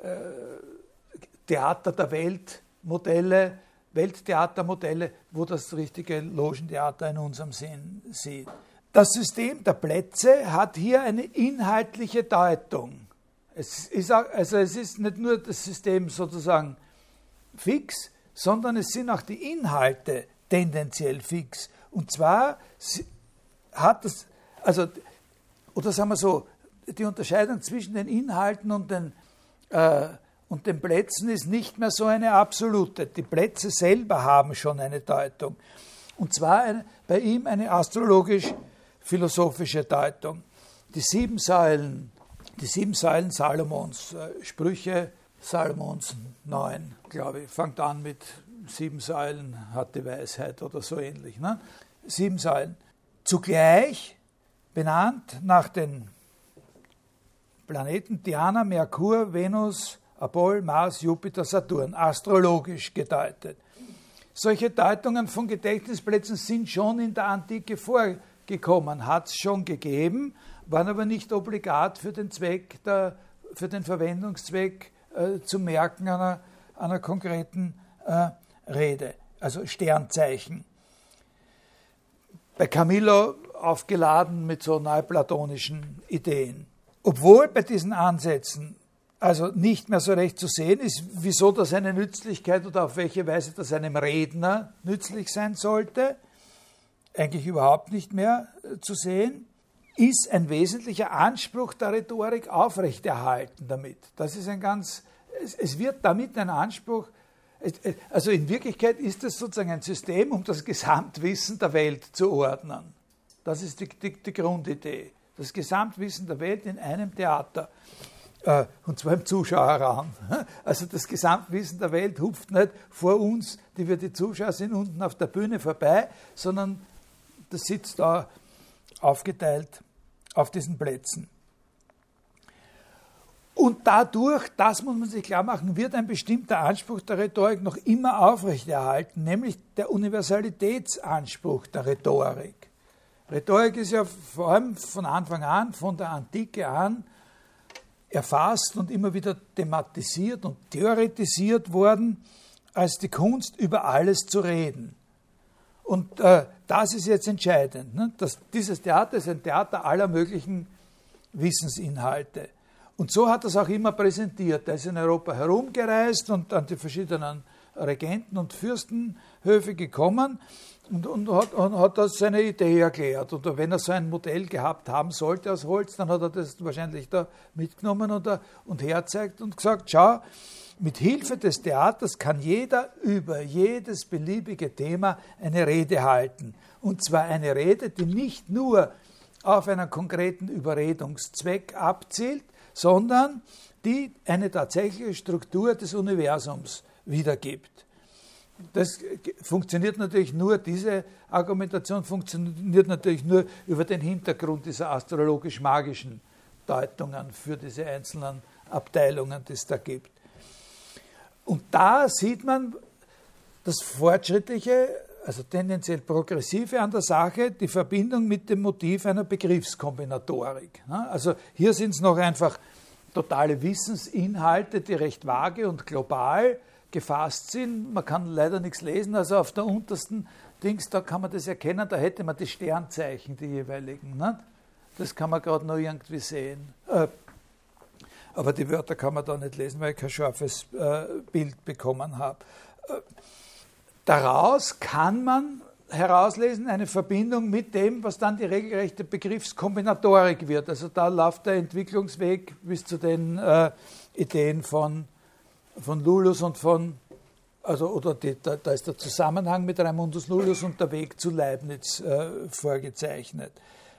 Speaker 1: Theater der Weltmodelle, Welttheatermodelle, wo das richtige Logentheater in unserem Sinn sieht. Das System der Plätze hat hier eine inhaltliche Deutung. Es ist nicht nur das System sozusagen fix, sondern es sind auch die Inhalte tendenziell fix. Und zwar hat das, oder sagen wir so, die Unterscheidung zwischen den Inhalten und den Plätzen ist nicht mehr so eine absolute. Die Plätze selber haben schon eine Deutung. Und zwar bei ihm eine astrologisch-philosophische Deutung. Die sieben Säulen Salomons, Sprüche Salomons 9, glaube ich, fängt an mit 7 Säulen, hat die Weisheit oder so ähnlich. Ne? 7 Säulen. Zugleich benannt nach den Planeten Diana, Merkur, Venus, Apoll, Mars, Jupiter, Saturn, astrologisch gedeutet. Solche Deutungen von Gedächtnisplätzen sind schon in der Antike vorgekommen, hat es schon gegeben, waren aber nicht obligat für den Verwendungszweck zu merken einer konkreten Rede, also Sternzeichen. Bei Camillo aufgeladen mit so neuplatonischen Ideen. Obwohl bei diesen Ansätzen also nicht mehr so recht zu sehen ist, wieso das eine Nützlichkeit oder auf welche Weise das einem Redner nützlich sein sollte, eigentlich überhaupt nicht mehr zu sehen, ist ein wesentlicher Anspruch der Rhetorik aufrechterhalten damit. Das ist es wird damit ein Anspruch, also in Wirklichkeit ist es sozusagen ein System, um das Gesamtwissen der Welt zu ordnen. Das ist die Grundidee. Das Gesamtwissen der Welt in einem Theater. Und zwar im Zuschauerraum. Also das Gesamtwissen der Welt hupft nicht vor uns, die wir die Zuschauer sind, unten auf der Bühne vorbei, sondern das sitzt da aufgeteilt auf diesen Plätzen. Und dadurch, das muss man sich klar machen, wird ein bestimmter Anspruch der Rhetorik noch immer aufrechterhalten, nämlich der Universalitätsanspruch der Rhetorik. Rhetorik ist ja vor allem von Anfang an, von der Antike an, erfasst und immer wieder thematisiert und theoretisiert worden, als die Kunst, über alles zu reden. Und das ist jetzt entscheidend. Ne? Dieses Theater ist ein Theater aller möglichen Wissensinhalte. Und so hat er es auch immer präsentiert. Er ist in Europa herumgereist und an die verschiedenen Regenten und Fürstenhöfe gekommen und hat das seine Idee erklärt. Und wenn er so ein Modell gehabt haben sollte aus Holz, dann hat er das wahrscheinlich da mitgenommen und herzeigt und gesagt, schau, mit Hilfe des Theaters kann jeder über jedes beliebige Thema eine Rede halten. Und zwar eine Rede, die nicht nur auf einen konkreten Überredungszweck abzielt, sondern die eine tatsächliche Struktur des Universums wiedergibt. Das funktioniert natürlich nur, diese Argumentation funktioniert natürlich nur über den Hintergrund dieser astrologisch-magischen Deutungen für diese einzelnen Abteilungen, die es da gibt. Und da sieht man das Fortschrittliche, also tendenziell Progressive an der Sache, die Verbindung mit dem Motiv einer Begriffskombinatorik. Also hier sind es noch einfach totale Wissensinhalte, die recht vage und global gefasst sind. Man kann leider nichts lesen, also auf der untersten Dings, da kann man das erkennen, da hätte man die Sternzeichen, die jeweiligen. Ne? Das kann man gerade noch irgendwie sehen. Aber die Wörter kann man da nicht lesen, weil ich kein scharfes Bild bekommen habe. Daraus kann man herauslesen eine Verbindung mit dem, was dann die regelrechte Begriffskombinatorik wird. Also da läuft der Entwicklungsweg bis zu den Ideen von Lullus und da ist der Zusammenhang mit Raimundus Lullus und der Weg zu Leibniz vorgezeichnet.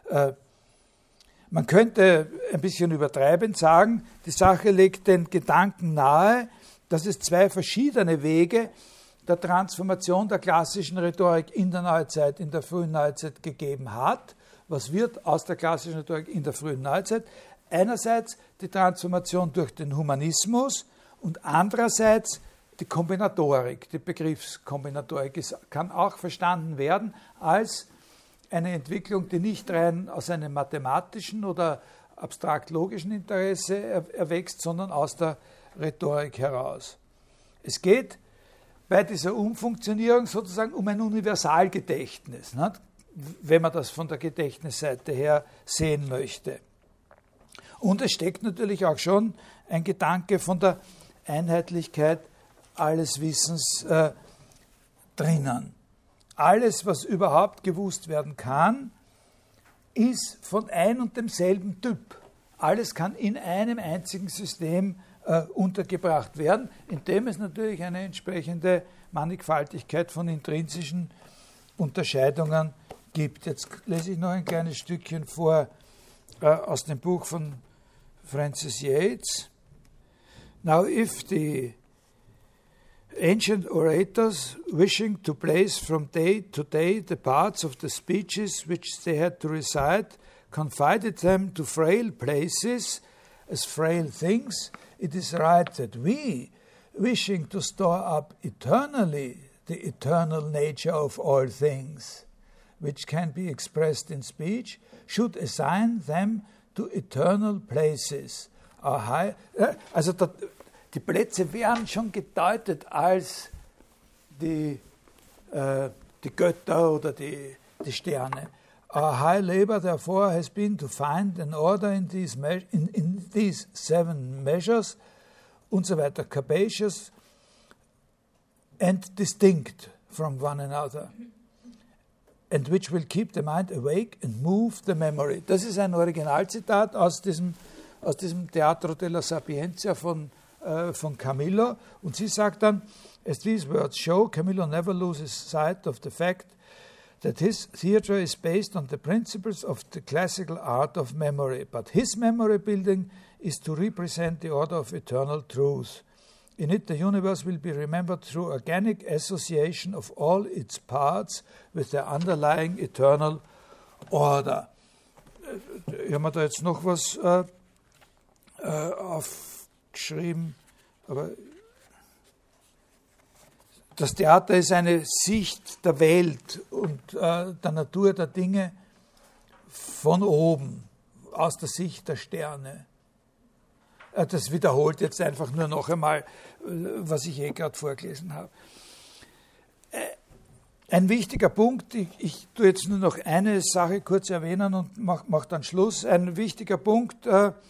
Speaker 1: Man könnte ein bisschen übertreibend sagen, die Sache legt den Gedanken nahe, dass es zwei verschiedene Wege der Transformation der klassischen Rhetorik in der Neuzeit, in der frühen Neuzeit gegeben hat. Was wird aus der klassischen Rhetorik in der frühen Neuzeit? Einerseits die Transformation durch den Humanismus und andererseits die Kombinatorik, die Begriffskombinatorik. Es kann auch verstanden werden als eine Entwicklung, die nicht rein aus einem mathematischen oder abstrakt-logischen Interesse erwächst, sondern aus der Rhetorik heraus. Es geht bei dieser Umfunktionierung sozusagen um ein Universalgedächtnis, ne? Wenn man das von der Gedächtnisseite her sehen möchte. Und es steckt natürlich auch schon ein Gedanke von der Einheitlichkeit alles Wissens drinnen. Alles, was überhaupt gewusst werden kann, ist von ein und demselben Typ. Alles kann in einem einzigen System untergebracht werden, indem es natürlich eine entsprechende Mannigfaltigkeit von intrinsischen Unterscheidungen gibt. Jetzt lese ich noch ein kleines Stückchen vor aus dem Buch von Francis Yates. Now, if the ancient orators, wishing to place from day to day the parts of the speeches which they had to recite, confided them to frail places as frail things, it is right that we, wishing to store up eternally the eternal nature of all things, which can be expressed in speech, should assign them to eternal places. Also die Plätze werden schon gedeutet als die Götter oder die Sterne. Our high labor, therefore, has been to find an order in these 7 measures, und so weiter, capacious and distinct from one another, and which will keep the mind awake and move the memory. Das ist ein Originalzitat aus diesem Teatro della Sapienza von Camillo, und sie sagt dann, as these words show, Camillo never loses sight of the fact that his theatre is based on the principles of the classical art of memory, but his memory building is to represent the order of eternal truth. In it, the universe will be remembered through organic association of all its parts with the underlying eternal order. Ich habe mir da jetzt noch was aufgeschrieben, aber das Theater ist eine Sicht der Welt und der Natur der Dinge von oben, aus der Sicht der Sterne. Das wiederholt jetzt einfach nur noch einmal, was ich gerade vorgelesen habe. Ein wichtiger Punkt, ich tue jetzt nur noch eine Sache kurz erwähnen und mach dann Schluss. Ein wichtiger Punkt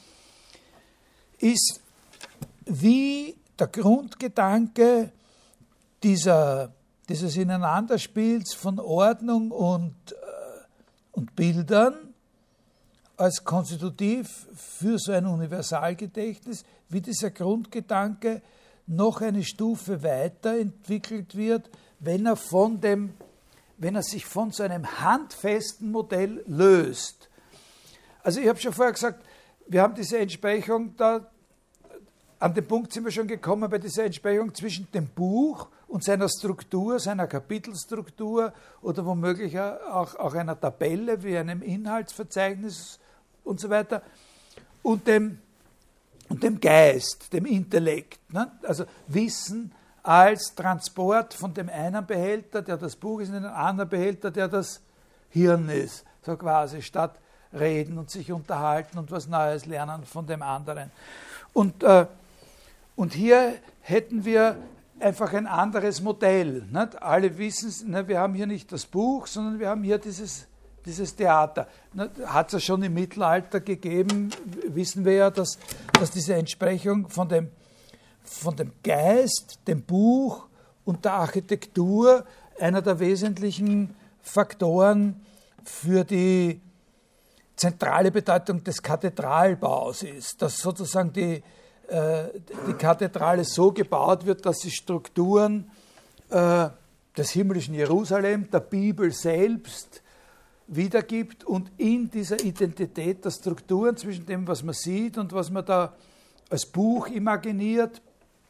Speaker 1: ist, wie der Grundgedanke dieses Ineinanderspiels von Ordnung und Bildern als konstitutiv für so ein Universalgedächtnis, wie dieser Grundgedanke noch eine Stufe weiter entwickelt wird, wenn er sich von so einem handfesten Modell löst. Also ich habe schon vorher gesagt, wir haben diese Entsprechung da, an den Punkt sind wir schon gekommen bei dieser Entsprechung zwischen dem Buch und seiner Struktur, seiner Kapitelstruktur oder womöglich auch einer Tabelle wie einem Inhaltsverzeichnis und so weiter und dem Geist, dem Intellekt. Ne? Also Wissen als Transport von dem einen Behälter, der das Buch ist, in den anderen Behälter, der das Hirn ist, so quasi, statt reden und sich unterhalten und was Neues lernen von dem anderen. Und hier hätten wir einfach ein anderes Modell. Nicht? Alle wissen, wir haben hier nicht das Buch, sondern wir haben hier dieses Theater. Hat es ja schon im Mittelalter gegeben, wissen wir ja, dass diese Entsprechung von dem Geist, dem Buch und der Architektur einer der wesentlichen Faktoren für die zentrale Bedeutung des Kathedralbaus ist, dass sozusagen die Kathedrale so gebaut wird, dass sie Strukturen des himmlischen Jerusalem, der Bibel selbst wiedergibt und in dieser Identität der Strukturen zwischen dem, was man sieht und was man da als Buch imaginiert,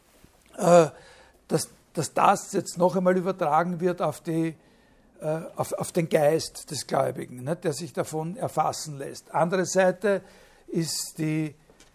Speaker 1: dass das jetzt noch einmal übertragen wird auf den Geist des Gläubigen, ne, der sich davon erfassen lässt. Andere Seite ist die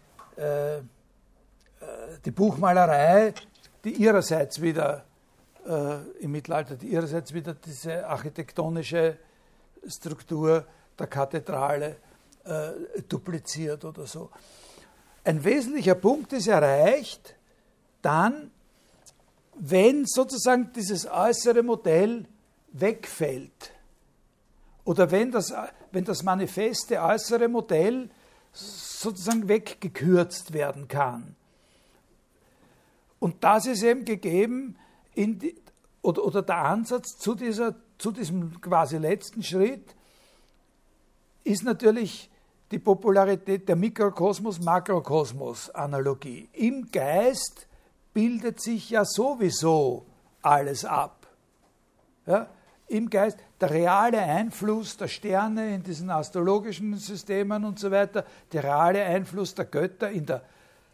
Speaker 1: Buchmalerei, die ihrerseits wieder im Mittelalter, diese architektonische Struktur der Kathedrale dupliziert oder so. Ein wesentlicher Punkt ist erreicht, dann, wenn sozusagen dieses äußere Modell wegfällt oder wenn das manifeste äußere Modell sozusagen weggekürzt werden kann. Und das ist eben gegeben oder der Ansatz zu diesem quasi letzten Schritt ist natürlich die Popularität der Mikrokosmos-Makrokosmos-Analogie. Im Geist bildet sich ja sowieso alles ab. Ja? Im Geist der reale Einfluss der Sterne in diesen astrologischen Systemen und so weiter, der reale Einfluss der Götter in der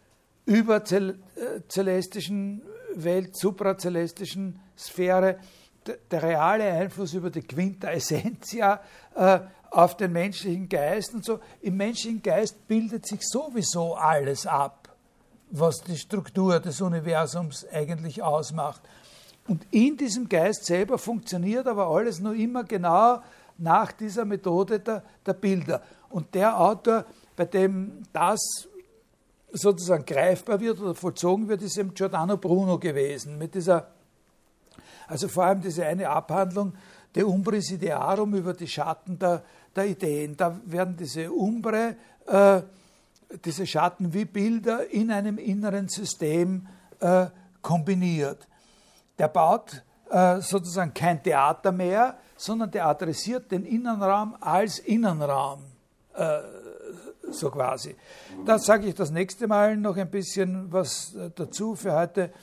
Speaker 1: überzelestischen Welt, suprazelestischen Sphäre, der reale Einfluss über die Quinta Essentia auf den menschlichen Geist und so. Im menschlichen Geist bildet sich sowieso alles ab, was die Struktur des Universums eigentlich ausmacht. Und in diesem Geist selber funktioniert aber alles nur immer genau nach dieser Methode der Bilder. Und der Autor, bei dem das sozusagen greifbar wird oder vollzogen wird, ist eben Giordano Bruno gewesen. Also vor allem diese eine Abhandlung, De Umbris Idearum, über die Schatten der Ideen. Da werden diese Umbre, diese Schatten wie Bilder in einem inneren System kombiniert. Der baut sozusagen kein Theater mehr, sondern der adressiert den Innenraum als Innenraum, so quasi. Da sage ich das nächste Mal noch ein bisschen was dazu. Für heute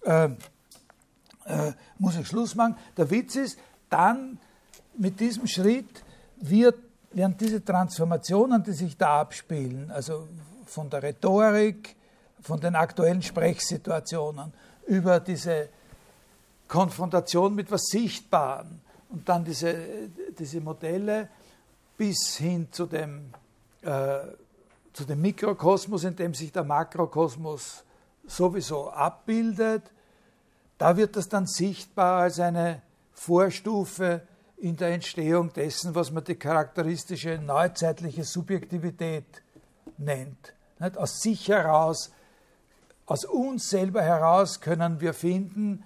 Speaker 1: muss ich Schluss machen. Der Witz ist, dann mit diesem Schritt werden diese Transformationen, die sich da abspielen, also von der Rhetorik, von den aktuellen Sprechsituationen, über diese Konfrontation mit was Sichtbaren und dann diese Modelle bis hin zu dem Mikrokosmos, in dem sich der Makrokosmos sowieso abbildet, da wird das dann sichtbar als eine Vorstufe in der Entstehung dessen, was man die charakteristische neuzeitliche Subjektivität nennt. Nicht? Aus sich heraus, aus uns selber heraus können wir finden,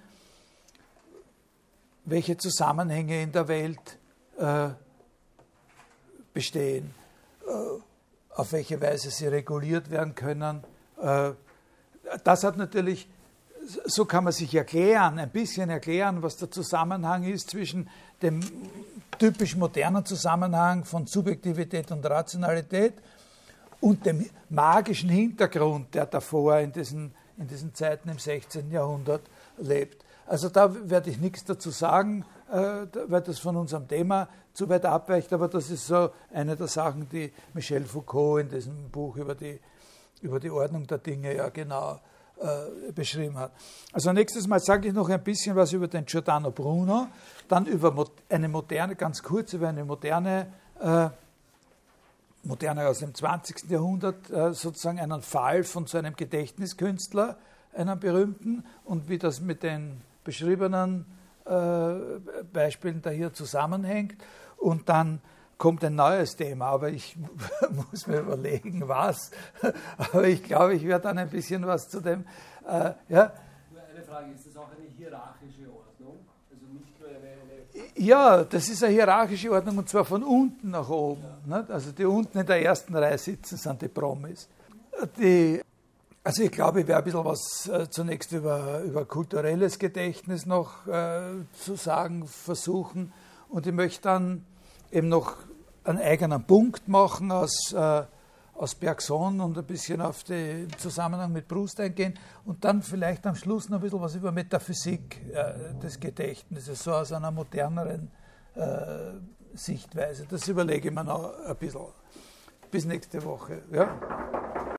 Speaker 1: welche Zusammenhänge in der Welt bestehen, auf welche Weise sie reguliert werden können. Das hat natürlich, so kann man sich erklären, ein bisschen erklären, was der Zusammenhang ist zwischen dem typisch modernen Zusammenhang von Subjektivität und Rationalität und dem magischen Hintergrund, der davor in diesen Zeiten im 16. Jahrhundert lebt. Also da werde ich nichts dazu sagen, weil das von unserem Thema zu weit abweicht, aber das ist so eine der Sachen, die Michel Foucault in diesem Buch über die Ordnung der Dinge ja genau beschrieben hat. Also nächstes Mal sage ich noch ein bisschen was über den Giordano Bruno, dann über eine moderne, ganz kurz über eine moderne aus dem 20. Jahrhundert, sozusagen einen Fall von so einem Gedächtniskünstler, einem berühmten, und wie das mit den beschriebenen Beispielen da hier zusammenhängt. Und dann kommt ein neues Thema, aber ich muss mir überlegen, was. Aber ich glaube, ich werde dann ein bisschen was zu dem. Ja?
Speaker 2: Nur eine Frage, ist das auch eine hierarchische Ordnung? Also nicht nur eine
Speaker 1: Ja, das ist eine hierarchische Ordnung, und zwar von unten nach oben. Ja. Nicht? Also die unten in der ersten Reihe sitzen, sind die Promis. Also ich glaube, ich werde ein bisschen was zunächst über kulturelles Gedächtnis noch zu sagen versuchen, und ich möchte dann eben noch einen eigenen Punkt machen aus Bergson und ein bisschen auf den Zusammenhang mit Proust eingehen und dann vielleicht am Schluss noch ein bisschen was über Metaphysik des Gedächtnisses, so aus einer moderneren Sichtweise. Das überlege ich mir noch ein bisschen. Bis nächste Woche. Ja?